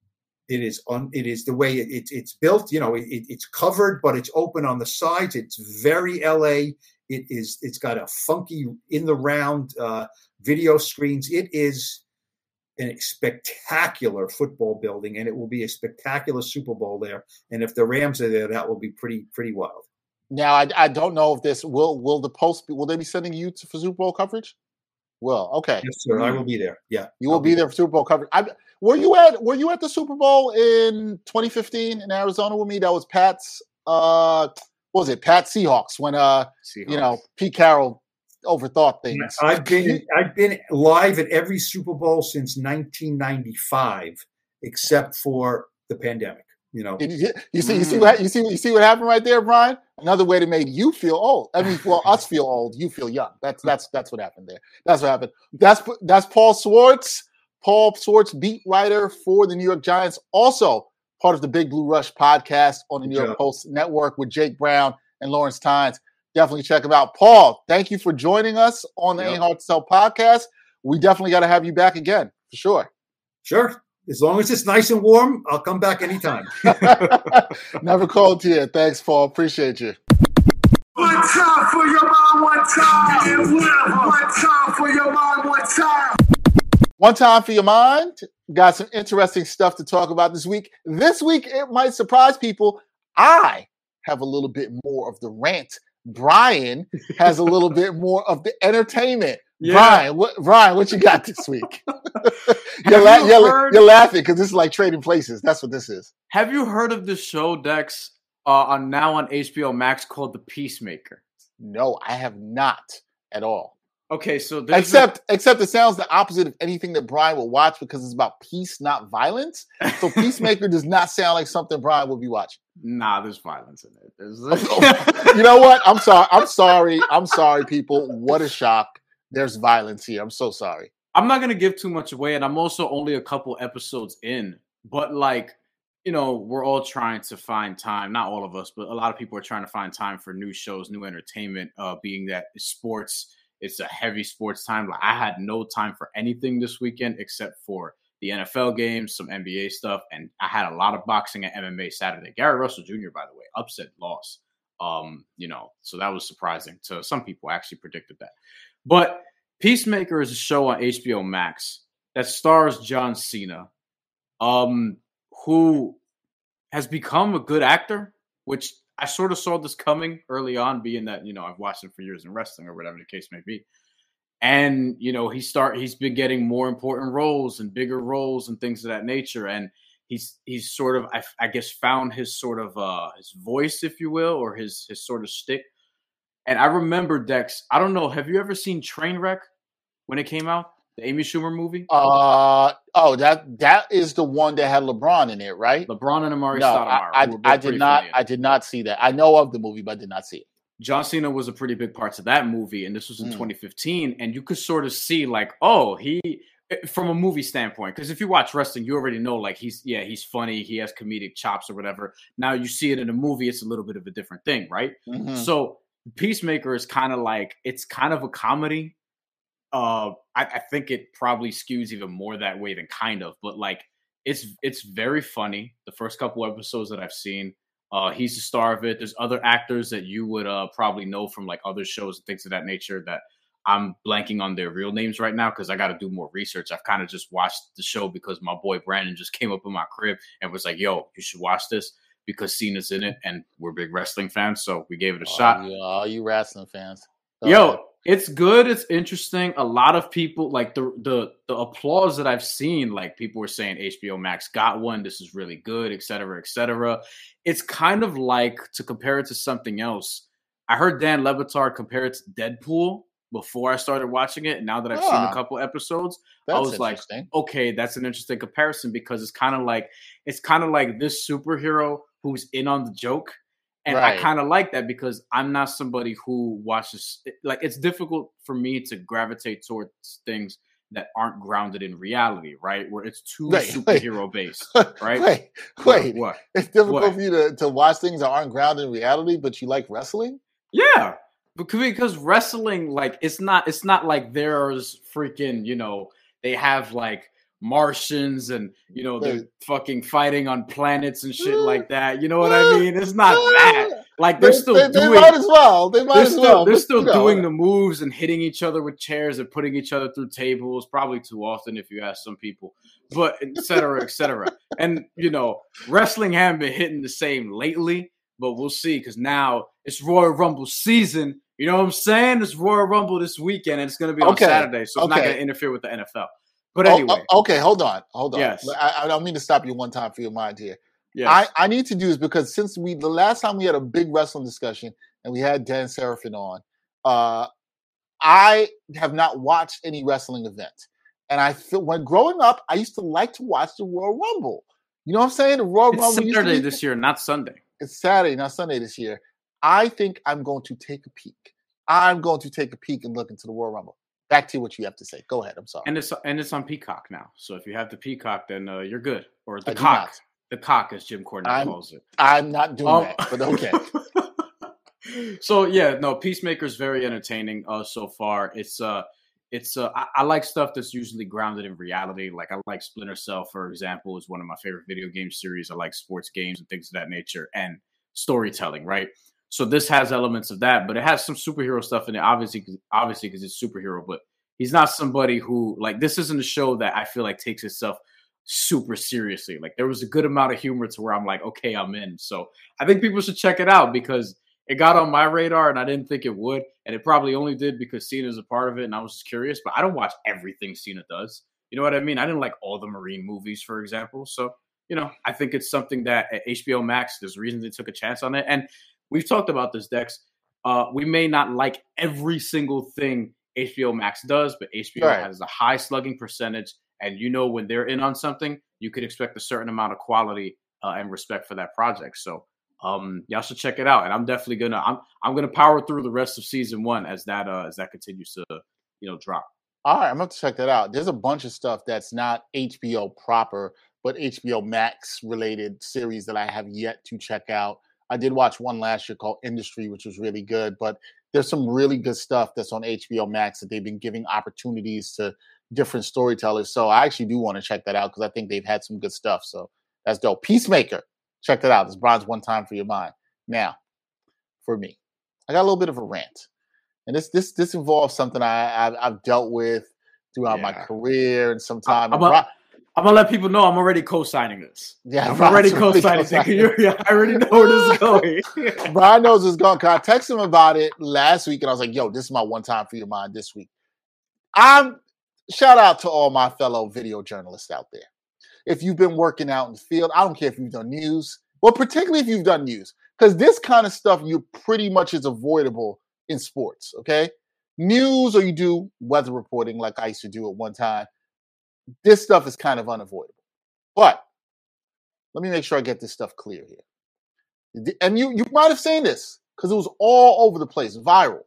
it is un, it is the way it, it, it's built. You know, it, it's covered, but it's open on the sides. It's very L A. It is. It's got a funky in the round uh, video screens. It is a spectacular football building, and it will be a spectacular Super Bowl there. And if the Rams are there, that will be pretty pretty wild. Now, I, I don't know if this will will the Post be, will they be sending you to, for Super Bowl coverage? Well, okay, yes, sir. I will be there. Yeah, you will I'll be, be there for Super Bowl coverage. I, were you at Were you at the Super Bowl in twenty fifteen in Arizona with me? That was Pat's. Uh, what was it? Pat Seahawks when uh, Seahawks. You know, Pete Carroll overthought things. I've been I've been live at every Super Bowl since nineteen ninety-five, except for the pandemic. You know, you, you see, you see what you see, you see what happened right there, Brian. Another way to make you feel old. I mean, well, us feel old, you feel young. That's that's that's what happened there. That's what happened. That's that's Paul Swartz, Paul Swartz, beat writer for the New York Giants, also part of the Big Blue Rush podcast on the New York Post Network with Jake Brown and Lawrence Tynes. Definitely check him out. Paul, thank you for joining us on the yep. Ain't Hard to Sell podcast. We definitely got to have you back again for sure. Sure. As long as it's nice and warm, I'll come back anytime. Never cold here. Thanks, Paul. Appreciate you. One time for your mind, one time. One time for your mind, one time. One time for your mind. Got some interesting stuff to talk about this week. This week, it might surprise people. I have a little bit more of the rant. Brian has a little bit more of the entertainment. Yeah. Brian, what, Brian, what you got this week? you're, la- you you're, heard, you're laughing because this is like Trading Places. That's what this is. Have you heard of this show, Dex, uh, on now on H B O Max called The Peacemaker? No, I have not at all. Okay, so except a- except it sounds the opposite of anything that Brian would watch because it's about peace, not violence. So Peacemaker does not sound like something Brian would be watching. Nah, there's violence in it. There's... You know what? I'm sorry. I'm sorry. I'm sorry, people. What a shock. There's violence here. I'm so sorry. I'm not going to give too much away, and I'm also only a couple episodes in. But, like, you know, we're all trying to find time. Not all of us, but a lot of people are trying to find time for new shows, new entertainment, uh, being that sports, it's a heavy sports time. Like, I had no time for anything this weekend except for the N F L games, some N B A stuff, and I had a lot of boxing and M M A Saturday. Gary Russell Junior, by the way, upset loss. Um, you know, so that was surprising to some people. I actually predicted that. But Peacemaker is a show on H B O Max that stars John Cena, um, who has become a good actor, which I sort of saw this coming early on, being that, you know, I've watched him for years in wrestling or whatever the case may be. And, you know, he start he's been getting more important roles and bigger roles and things of that nature. And he's he's sort of, I, I guess, found his sort of uh, his voice, if you will, or his his sort of shtick. And I remember, Dex, I don't know, have you ever seen Trainwreck when it came out? The Amy Schumer movie? Uh oh, that that is the one that had LeBron in it, right? LeBron and Amari no, Stoudemire. I, I, I did not. I did not see that. I know of the movie, but I did not see it. John Cena was a pretty big part of that movie, and this was in Mm. twenty fifteen. And you could sort of see, like, oh, he, from a movie standpoint, because if you watch wrestling, you already know, like, he's, yeah, he's funny, he has comedic chops or whatever. Now you see it in a movie, it's a little bit of a different thing, right? Mhm. So Peacemaker is kind of like, it's kind of a comedy. Uh, I, I think it probably skews even more that way than kind of, but like, it's it's very funny. The first couple episodes that I've seen, uh, he's the star of it. There's other actors that you would uh, probably know from like other shows and things of that nature that I'm blanking on their real names right now because I got to do more research. I've kind of just watched the show because my boy Brandon just came up in my crib and was like, yo, you should watch this because Cena's in it and we're big wrestling fans. So we gave it a Oh, shot. you, all you wrestling fans. Go Yo, ahead. it's good. It's interesting. A lot of people like the the the applause that I've seen. Like people were saying, H B O Max got one. This is really good, et cetera, et cetera. It's kind of like, to compare it to something else. I heard Dan Le Batard compare it to Deadpool before I started watching it. And now that I've seen Ah, a couple episodes, that's I was like, interesting. okay, that's an interesting comparison because it's kind of like it's kind of like this superhero who's in on the joke. And I Right. kind of like that because I'm not somebody who watches, like, it's difficult for me to gravitate towards things that aren't grounded in reality, right? Where it's too Wait, wait. superhero based, right? Wait, What? wait. What? It's difficult What? for you to, to watch things that aren't grounded in reality, but you like wrestling? Yeah, because because wrestling, like, it's not it's not like there's freaking, you know, they have like Martians and, you know, they're Wait. fucking fighting on planets and shit like that. You know what I mean? It's not that. Like, They, they're still they, they doing. might as well. They might They're as still, well. they're but, still you know, doing the moves and hitting each other with chairs and putting each other through tables, probably too often if you ask some people, but et cetera, et cetera. And, you know, wrestling haven't been hitting the same lately, but we'll see because now it's Royal Rumble season. You know what I'm saying? It's Royal Rumble this weekend and it's going to be on Okay, Saturday, so it's not okay. going to interfere with the N F L. But Oh, anyway, oh, okay, hold on. Hold on. Yes. I, I don't mean to stop you one time for your mind here. yes. I, I need to do this because since we the last time we had a big wrestling discussion and we had Dan Serafin on, uh, I have not watched any wrestling event. And I feel when growing up, I used to like to watch the Royal Rumble. You know what I'm saying? The Royal it's Rumble used to Saturday be- this year, not Sunday. It's Saturday, not Sunday this year. I think I'm going to take a peek. I'm going to take a peek and look into the Royal Rumble. Back to what you have to say. Go ahead. I'm sorry. And it's and it's on Peacock now. So if you have the Peacock, then uh, you're good. Or the I do cock. not. The cock, as Jim Cornette I'm- calls it. I'm not doing Um, that, but okay. So yeah, no, Peacemaker's very entertaining uh, so far. It's uh it's uh I, I like stuff that's usually grounded in reality. Like I like Splinter Cell, for example, is one of my favorite video game series. I like sports games and things of that nature and storytelling, right? So this has elements of that, but it has some superhero stuff in it, obviously, cause, obviously because it's superhero. But he's not somebody who like this isn't a show that I feel like takes itself super seriously. Like there was a good amount of humor to where I'm like, okay, I'm in. So I think people should check it out because it got on my radar and I didn't think it would. And it probably only did because Cena's a part of it and I was just curious. But I don't watch everything Cena does. You know what I mean? I didn't like all the Marine movies, for example. So, you know, I think it's something that at H B O Max, there's reasons they took a chance on it. And we've talked about this, Dex. Uh, we may not like every single thing H B O Max does, but H B O Right. has a high slugging percentage. And you know when they're in on something, you could expect a certain amount of quality uh, and respect for that project. So um, y'all should check it out. And I'm definitely gonna I'm I'm gonna power through the rest of season one as that uh, as that continues to you know drop. All right, I'm going to check that out. There's a bunch of stuff that's not H B O proper, but H B O Max related series that I have yet to check out. I did watch one last year called Industry, which was really good, but there's some really good stuff that's on H B O Max that they've been giving opportunities to different storytellers. So I actually do want to check that out because I think they've had some good stuff. So that's dope. Peacemaker, check that out. This Bronze One Time for Your Mind. Now, for me, I got a little bit of a rant, and this this this involves something I I've, I've dealt with throughout yeah. my career and sometime. I'm, a, I'm gonna let people know I'm already co-signing this. Yeah, I'm Brian's already really co-signing. co-signing. Yeah, I already know where this is going. Brian knows it's going. Cause I texted him about it last week, and I was like, "Yo, this is my one time for your mind this week." I'm shout out to all my fellow video journalists out there. If you've been working out in the field, I don't care if you've done news, well, particularly if you've done news, because this kind of stuff you pretty much is avoidable in sports. Okay, news or you do weather reporting like I used to do at one time. This stuff is kind of unavoidable. But let me make sure I get this stuff clear here. And you, you might have seen this because it was all over the place, viral.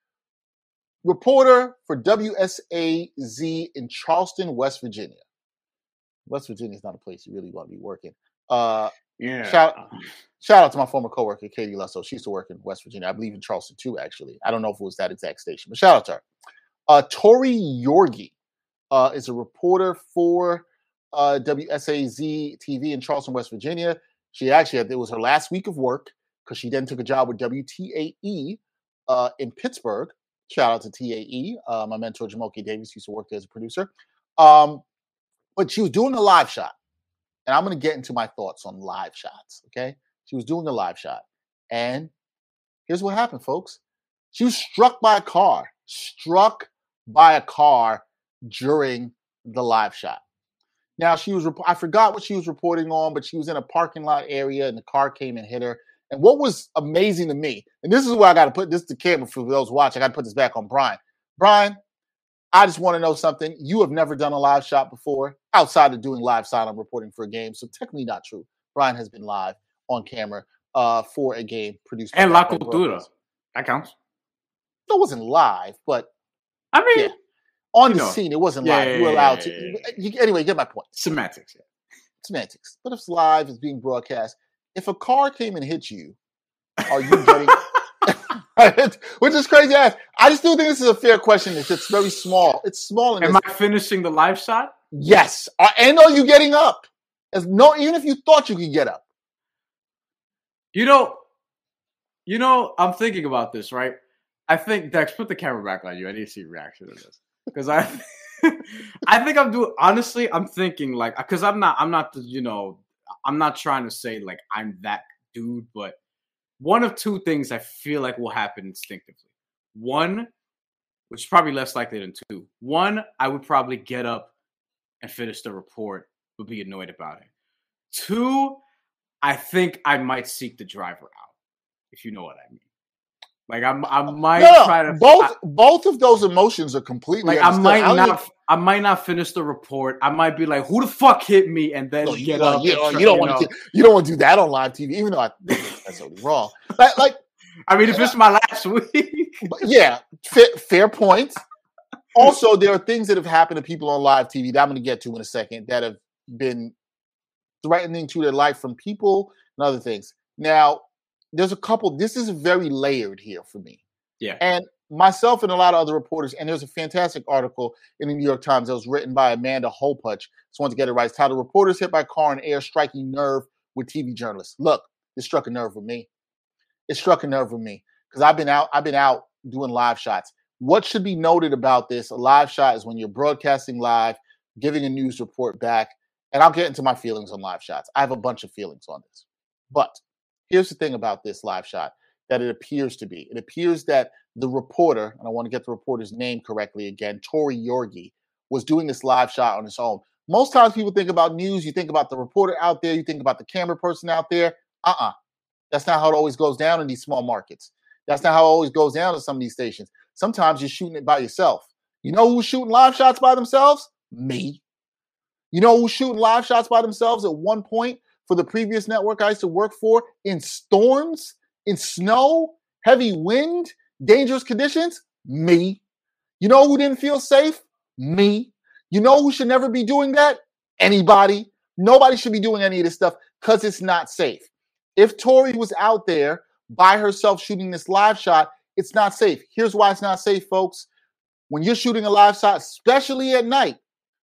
Reporter for W S A Z in Charleston, West Virginia. West Virginia is not a place you really want to be working. Uh, yeah. Shout, shout out to my former coworker, Katie Lusso. She used to work in West Virginia. I believe in Charleston too, actually. I don't know if it was that exact station, but shout out to her. Uh, Tori Yorgi uh, is a reporter for uh, W S A Z T V in Charleston, West Virginia. She actually had, it was her last week of work because she then took a job with W T A E uh, in Pittsburgh. Shout out to T A E. Uh, my mentor, Jamoke Davis, used to work there as a producer. Um, but she was doing a live shot. And I'm going to get into my thoughts on live shots, okay? She was doing a live shot. And here's what happened, folks. She was struck by a car. Struck by a car during the live shot. Now, she was, I forgot what she was reporting on, but she was in a parking lot area and the car came and hit her. And what was amazing to me, and this is where I got to put this to camera for those watching, I got to put this back on Brian. Brian, I just want to know something. You have never done a live shot before outside of doing live silent reporting for a game. So technically not true. Brian has been live on camera uh, for a game produced by and La Cultura. That counts. No, it wasn't live, but I mean, yeah. on the know. scene, it wasn't yeah, live. Yeah, you were yeah, allowed yeah, to. yeah, You, anyway, you get my point. Semantics. Yeah. Semantics. But if it's live, it's being broadcast. If a car came and hit you, are you getting... Which is crazy to ask. I just do think this is a fair question. It's just very small. It's small. In Am this. I finishing the live shot? Yes. Are, and are you getting up? As no, even if you thought you could get up. You know, you know, I'm thinking about this, right? I think, Dex, put the camera back on you. I need to see your reaction to this. Because I I think I'm doing, honestly, I'm thinking like, because I'm not, I'm not, the, you know, I'm not trying to say like I'm that dude, but one of two things I feel like will happen instinctively. One, which is probably less likely than two. One, I would probably get up and finish the report, but be annoyed about it. Two, I think I might seek the driver out, if you know what I mean. Like I, I might no, try to both. I, both of those emotions are completely. Like I might I not. even, I might not finish the report. I might be like, "Who the fuck hit me?" And then no, you, get uh, up. You, and uh, try, you don't you want know. to. You don't want to do that on live T V, even though I think that's totally wrong. But like, I mean, if it's my last week, but yeah, fair, fair point. Also, there are things that have happened to people on live T V that I'm going to get to in a second that have been threatening to their life from people and other things. Now, there's a couple. This is very layered here for me. Yeah. And myself and a lot of other reporters, and there's a fantastic article in the New York Times that was written by Amanda Holputch. Just want to get it right. It's titled "Reporters Hit by Car on Air Striking Nerve with T V Journalists." Look, it struck a nerve with me. It struck a nerve with me because I've been out. I've been out doing live shots. What should be noted about this? A live shot is when you're broadcasting live, giving a news report back. And I'll get into my feelings on live shots. I have a bunch of feelings on this. But here's the thing about this live shot that it appears to be. It appears that the reporter, and I want to get the reporter's name correctly again, Tori Yorgi, was doing this live shot on his own. Most times people think about news, you think about the reporter out there, you think about the camera person out there. Uh-uh. That's not how it always goes down in these small markets. That's not how it always goes down in some of these stations. Sometimes you're shooting it by yourself. You know who's shooting live shots by themselves? Me. You know who's shooting live shots by themselves at one point for the previous network I used to work for in storms, in snow, heavy wind, dangerous conditions? Me. You know who didn't feel safe? Me. You know who should never be doing that? Anybody. Nobody should be doing any of this stuff because it's not safe. If Tori was out there by herself shooting this live shot, it's not safe. Here's why it's not safe, folks. when you're shooting a live shot, especially at night,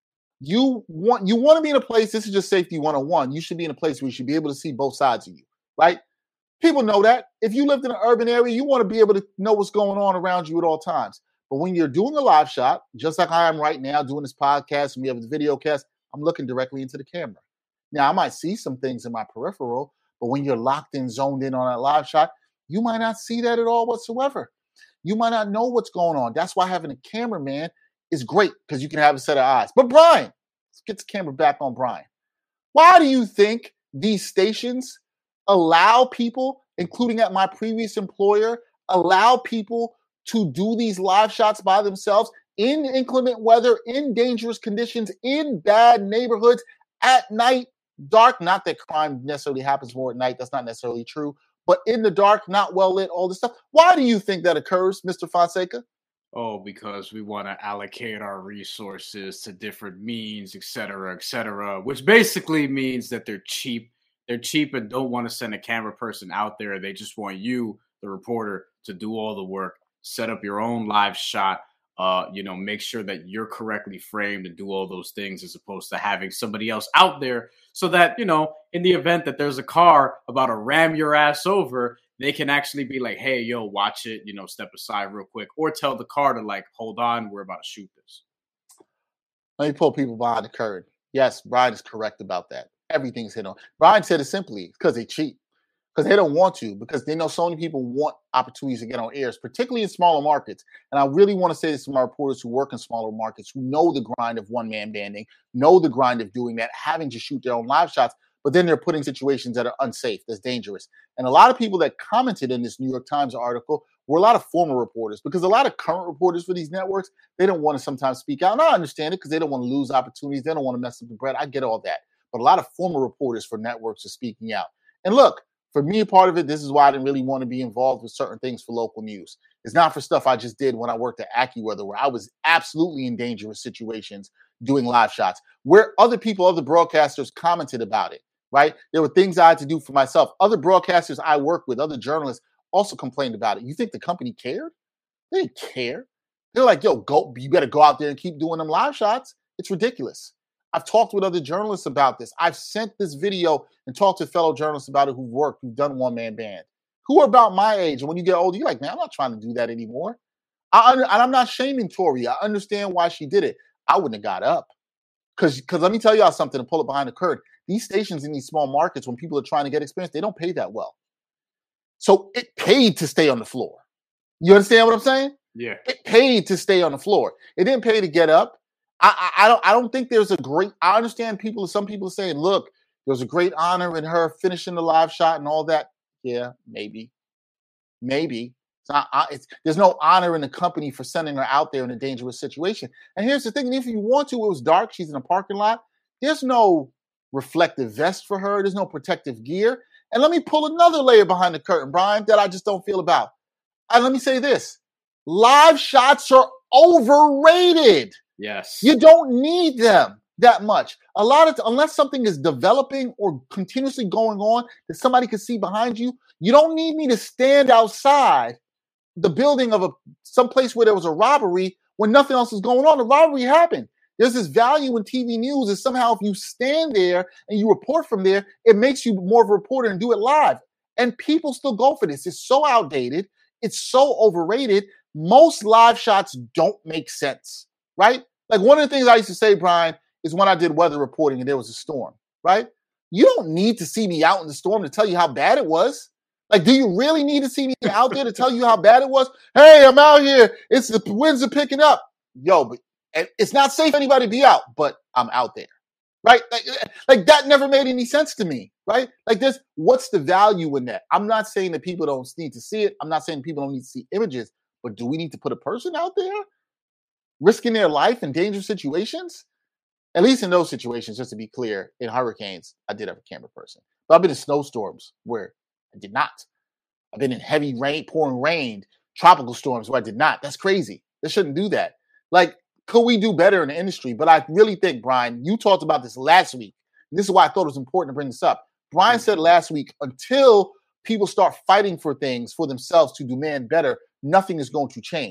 you want you want to be in a place, this is just safety one oh one. You should be in a place where you should be able to see both sides of you, right? People know that. If you lived in an urban area, you want to be able to know what's going on around you at all times. But when you're doing a live shot, just like I am right now doing this podcast and we have the video cast, I'm looking directly into the camera. Now, I might see some things in my peripheral, but when you're locked in, zoned in on that live shot, you might not see that at all whatsoever. You might not know what's going on. That's why having a cameraman is great, because you can have a set of eyes. But Brian, let's get the camera back on Brian. Why do you think these stations allow people, including at my previous employer, allow people to do these live shots by themselves in inclement weather, in dangerous conditions, in bad neighborhoods, at night, dark? Not that crime necessarily happens more at night. That's not necessarily true. But in the dark, not well lit, all this stuff. Why do you think that occurs, Mister Fonseca? Oh, because we want to allocate our resources to different means, et cetera, et cetera, which basically means that they're cheap. They're cheap and don't want to send a camera person out there. They just want you, the reporter, to do all the work, set up your own live shot, uh, you know, make sure that you're correctly framed and do all those things, as opposed to having somebody else out there so that, you know, in the event that there's a car about to ram your ass over, they can actually be like, hey, yo, watch it, you know, step aside real quick, or tell the car to like, hold on, we're about to shoot this. Let me pull people behind the curtain. Yes, Brian is correct about that. Everything's hit on. Brian said it simply, because they cheat, because they don't want to, because they know so many people want opportunities to get on airs, particularly in smaller markets. And I really want to say this to my reporters who work in smaller markets, who know the grind of one-man banding, know the grind of doing that, having to shoot their own live shots, but then they're putting situations that are unsafe, that's dangerous. And a lot of people that commented in this New York Times article were a lot of former reporters, because a lot of current reporters for these networks, they don't want to sometimes speak out. And I understand it, because they don't want to lose opportunities. They don't want to mess up the bread. I get all that. But a lot of former reporters for networks are speaking out. And look, for me, part of it, this is why I didn't really want to be involved with certain things for local news. It's not for stuff I just did when I worked at AccuWeather, where I was absolutely in dangerous situations doing live shots, where other people, other broadcasters commented about it, right? There were things I had to do for myself. Other broadcasters I work with, other journalists also complained about it. You think the company cared? They didn't care. They're like, yo, go, you better go out there and keep doing them live shots. It's ridiculous. I've talked with other journalists about this. I've sent this video and talked to fellow journalists about it who've worked, who've done one-man band, who are about my age. And when you get older, you're like, man, I'm not trying to do that anymore. I, and I'm not shaming Tori. I understand why she did it. I wouldn't have got up. Because because let me tell y'all something to pull it behind the curtain. These stations in these small markets, when people are trying to get experience, they don't pay that well. So it paid to stay on the floor. You understand what I'm saying? Yeah. It paid to stay on the floor. It didn't pay to get up. I, I, I don't I don't think there's a great, I understand people, some people are saying, look, there's a great honor in her finishing the live shot and all that. Yeah, maybe. Maybe. It's not, it's, there's no honor in the company for sending her out there in a dangerous situation. And here's the thing, and if you want to, it was dark, she's in a parking lot, there's no reflective vest for her, there's no protective gear. And let me pull another layer behind the curtain, Brian, that I just don't feel about. And let me say this, live shots are overrated. Yes. You don't need them that much. A lot of, unless something is developing or continuously going on that somebody can see behind you, you don't need me to stand outside the building of a someplace where there was a robbery when nothing else is going on. The robbery happened. There's this value in T V news is somehow if you stand there and you report from there, it makes you more of a reporter and do it live. And people still go for this. It's so outdated. It's so overrated. Most live shots don't make sense, right? Like one of the things I used to say, Brian, is when I did weather reporting and there was a storm, right? You don't need to see me out in the storm to tell you how bad it was. Like, do you really need to see me out there to tell you how bad it was? Hey, I'm out here. It's the winds are picking up. Yo, but it's not safe for anybody to be out, but I'm out there, right? Like, like that never made any sense to me, right? Like this, what's the value in that? I'm not saying that people don't need to see it. I'm not saying people don't need to see images, but do we need to put a person out there risking their life in dangerous situations? At least in those situations, just to be clear, in hurricanes, I did have a camera person. But I've been in snowstorms where I did not. I've been in heavy rain, pouring rain, tropical storms where I did not. That's crazy. They shouldn't do that. Like, could we do better in the industry? But I really think, Brian, you talked about this last week. And this is why I thought it was important to bring this up. Brian said last week, until people start fighting for things for themselves to demand better, nothing is going to change.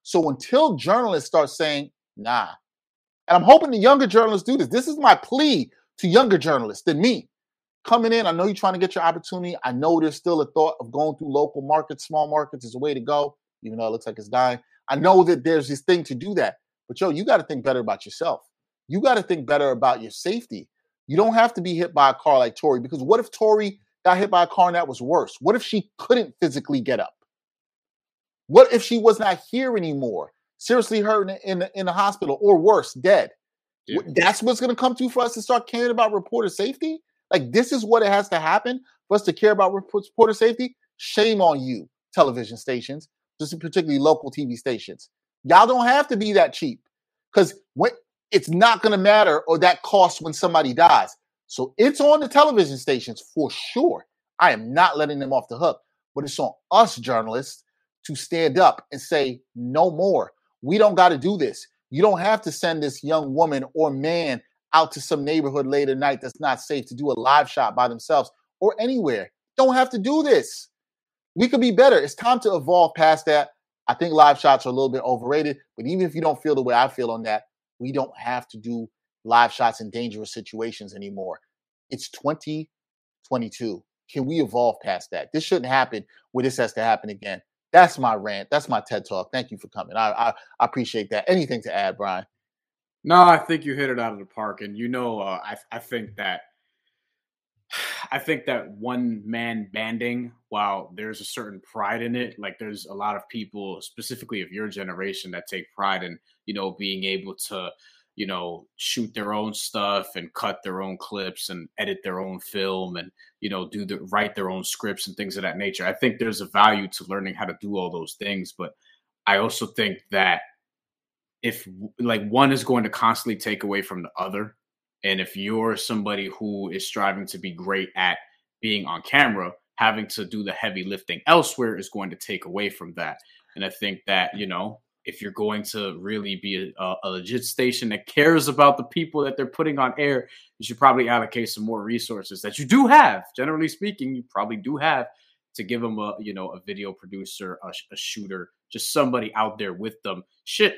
So until journalists start saying, nah, and I'm hoping the younger journalists do this. This is my plea to younger journalists than me. Coming in, I know you're trying to get your opportunity. I know there's still a thought of going through local markets, small markets is a way to go, even though it looks like it's dying. I know that there's this thing to do that. But, yo, you got to think better about yourself. You got to think better about your safety. You don't have to be hit by a car like Tori, because what if Tori got hit by a car and that was worse? What if she couldn't physically get up? What if she was not here anymore, seriously hurt in, in, in the hospital, or worse, dead? Yeah. That's what's going to come to for us to start caring about reporter safety? Like, this is what it has to happen for us to care about reporter safety? Shame on you, television stations, just particularly local T V stations. Y'all don't have to be that cheap, because when it's not going to matter, or that costs when somebody dies. So it's on the television stations for sure. I am not letting them off the hook, but it's on us journalists to stand up and say, no more. We don't got to do this. You don't have to send this young woman or man out to some neighborhood late at night that's not safe to do a live shot by themselves, or anywhere. Don't have to do this. We could be better. It's time to evolve past that. I think live shots are a little bit overrated, but even if you don't feel the way I feel on that, we don't have to do live shots in dangerous situations anymore. It's twenty twenty-two. Can we evolve past that? This shouldn't happen where this has to happen again. That's my rant. That's my TED Talk. Thank you for coming. I, I, I appreciate that. Anything to add, Brian? No, I think you hit it out of the park. And, you know, uh, I, I think that I think that one man banding, while there's a certain pride in it, like there's a lot of people, specifically of your generation, that take pride in, you know, being able to, you know, shoot their own stuff and cut their own clips and edit their own film and, you know, do the write their own scripts and things of that nature. I think there's a value to learning how to do all those things. But I also think that if like one is going to constantly take away from the other, and if you're somebody who is striving to be great at being on camera, having to do the heavy lifting elsewhere is going to take away from that. And I think that, you know, if you're going to really be a, a legit station that cares about the people that they're putting on air, you should probably allocate some more resources that you do have. Generally speaking, you probably do have to give them a, you know, a video producer, a, a shooter, just somebody out there with them. Shit.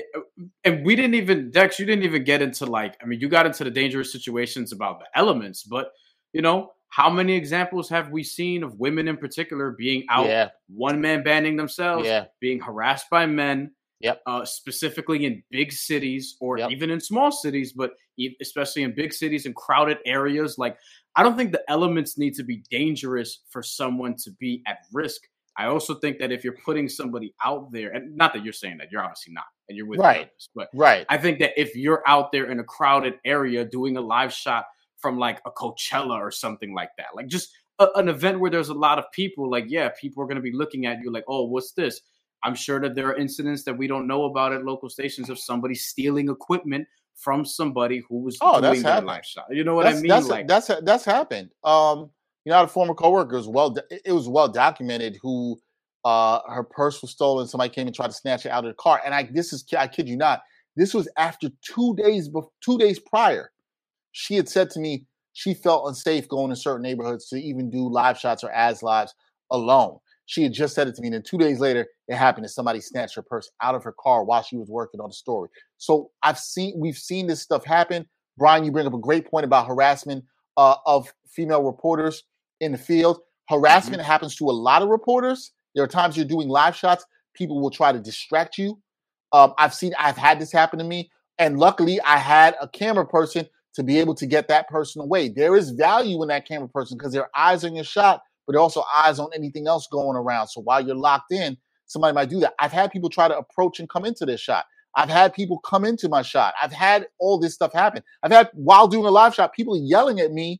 And we didn't even, Dex, you didn't even get into like, I mean, you got into the dangerous situations about the elements, but, you know, how many examples have we seen of women in particular being out, yeah. one man banding themselves, yeah. being harassed by men, yep. uh, specifically in big cities or yep. even in small cities, but especially in big cities and crowded areas. Like, I don't think the elements need to be dangerous for someone to be at risk. I also think that if you're putting somebody out there, and not that you're saying that, you're obviously not, and you're with right, others, but right. I think that if you're out there in a crowded area doing a live shot from like a Coachella or something like that, like just a, an event where there's a lot of people, like, yeah, people are going to be looking at you like, oh, what's this? I'm sure that there are incidents that we don't know about at local stations of somebody stealing equipment from somebody who was oh, doing that's their happened. live shot. You know what that's, I mean? That's, like that's that's happened. Um, you know, the former coworker was well. It was well documented who. Uh, her purse was stolen. Somebody came and tried to snatch it out of the car. And I, this is, I kid you not, this was after two days, before, two days prior. She had said to me she felt unsafe going to certain neighborhoods to even do live shots or as lives alone. She had just said it to me. And then two days later, it happened that somebody snatched her purse out of her car while she was working on the story. So I've seen, we've seen this stuff happen. Brian, you bring up a great point about harassment uh, of female reporters in the field. Harassment mm-hmm. happens to a lot of reporters. There are times you're doing live shots, people will try to distract you. Um, I've seen, I've had this happen to me. And luckily, I had a camera person to be able to get that person away. There is value in that camera person because their eyes on your shot, but also eyes on anything else going around. So while you're locked in, somebody might do that. I've had people try to approach and come into their shot. I've had people come into my shot. I've had all this stuff happen. I've had, while doing a live shot, people yelling at me,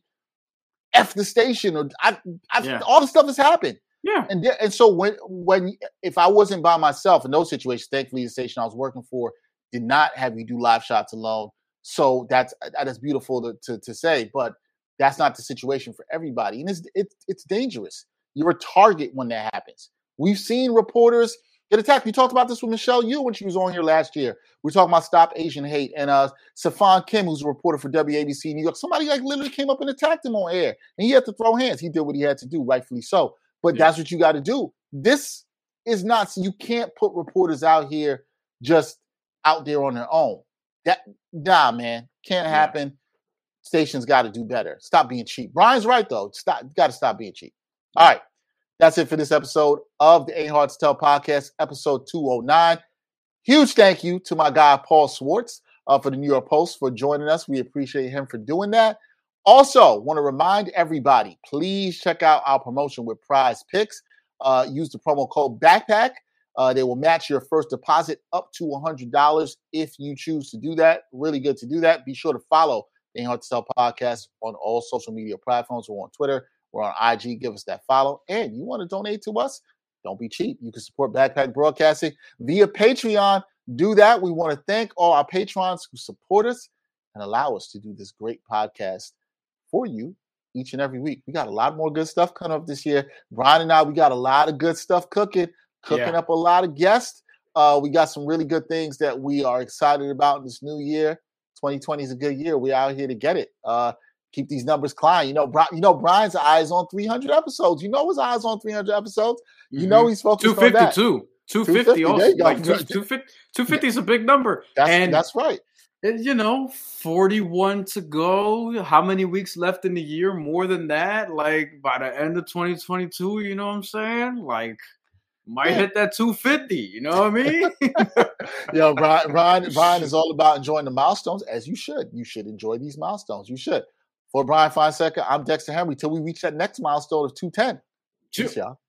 F the station, or I, I've, yeah. all this stuff has happened. Yeah. And there, and so when when if I wasn't by myself in those situations, thankfully the station I was working for did not have you do live shots alone. So that's that is beautiful to, to, to say, but that's not the situation for everybody. And it's it's it's dangerous. You're a target when that happens. We've seen reporters get attacked. We talked about this with Michelle Yu when she was on here last year. We were talking about Stop Asian Hate. And uh Safan Kim, who's a reporter for W A B C New York, somebody like literally came up and attacked him on air. And he had to throw hands. He did what he had to do, rightfully so. But yeah. that's what you got to do. This is not, you can't put reporters out here just out there on their own. That, nah, man, can't happen. Yeah. Stations got to do better. Stop being cheap. Brian's right, though. Stop, got to stop being cheap. All right. That's it for this episode of the Ain't Hard to Tell podcast, episode two oh nine. Huge thank you to my guy, Paul Schwartz, uh, for the New York Post for joining us. We appreciate him for doing that. Also, want to remind everybody, please check out our promotion with Prize Picks. Uh, use the promo code BACKPACK. Uh, they will match your first deposit up to one hundred dollars if you choose to do that. Really good to do that. Be sure to follow the Ain't Hard to Tell podcast on all social media platforms. We're on Twitter. We're on I G. Give us that follow. And you want to donate to us? Don't be cheap. You can support Backpack Broadcasting via Patreon. Do that. We want to thank all our patrons who support us and allow us to do this great podcast for you each and every week. We got a lot more good stuff coming up this year. Brian and I, we got a lot of good stuff cooking, cooking yeah. up a lot of guests. Uh, we got some really good things that we are excited about in this new year. twenty twenty is a good year. We're out here to get it. Uh, keep these numbers climbing. You know, Brian, you know, Brian's eyes on three hundred episodes. You know his eyes on three hundred episodes. You mm-hmm. know he's focused on that. two fifty-two. two fifty also. Like two, two fifty, two fifty is a big number. That's, and that's right. You know, forty-one to go. How many weeks left in the year? More than that. Like by the end of twenty twenty-two, you know what I'm saying? Like might yeah. hit that two fifty. You know what I mean? Yo, Brian, Brian, Brian is all about enjoying the milestones, as you should. You should enjoy these milestones. You should. For Brian Fonseca, I'm Dexter Henry. Till we reach that next milestone of two ten. Peace, y'all.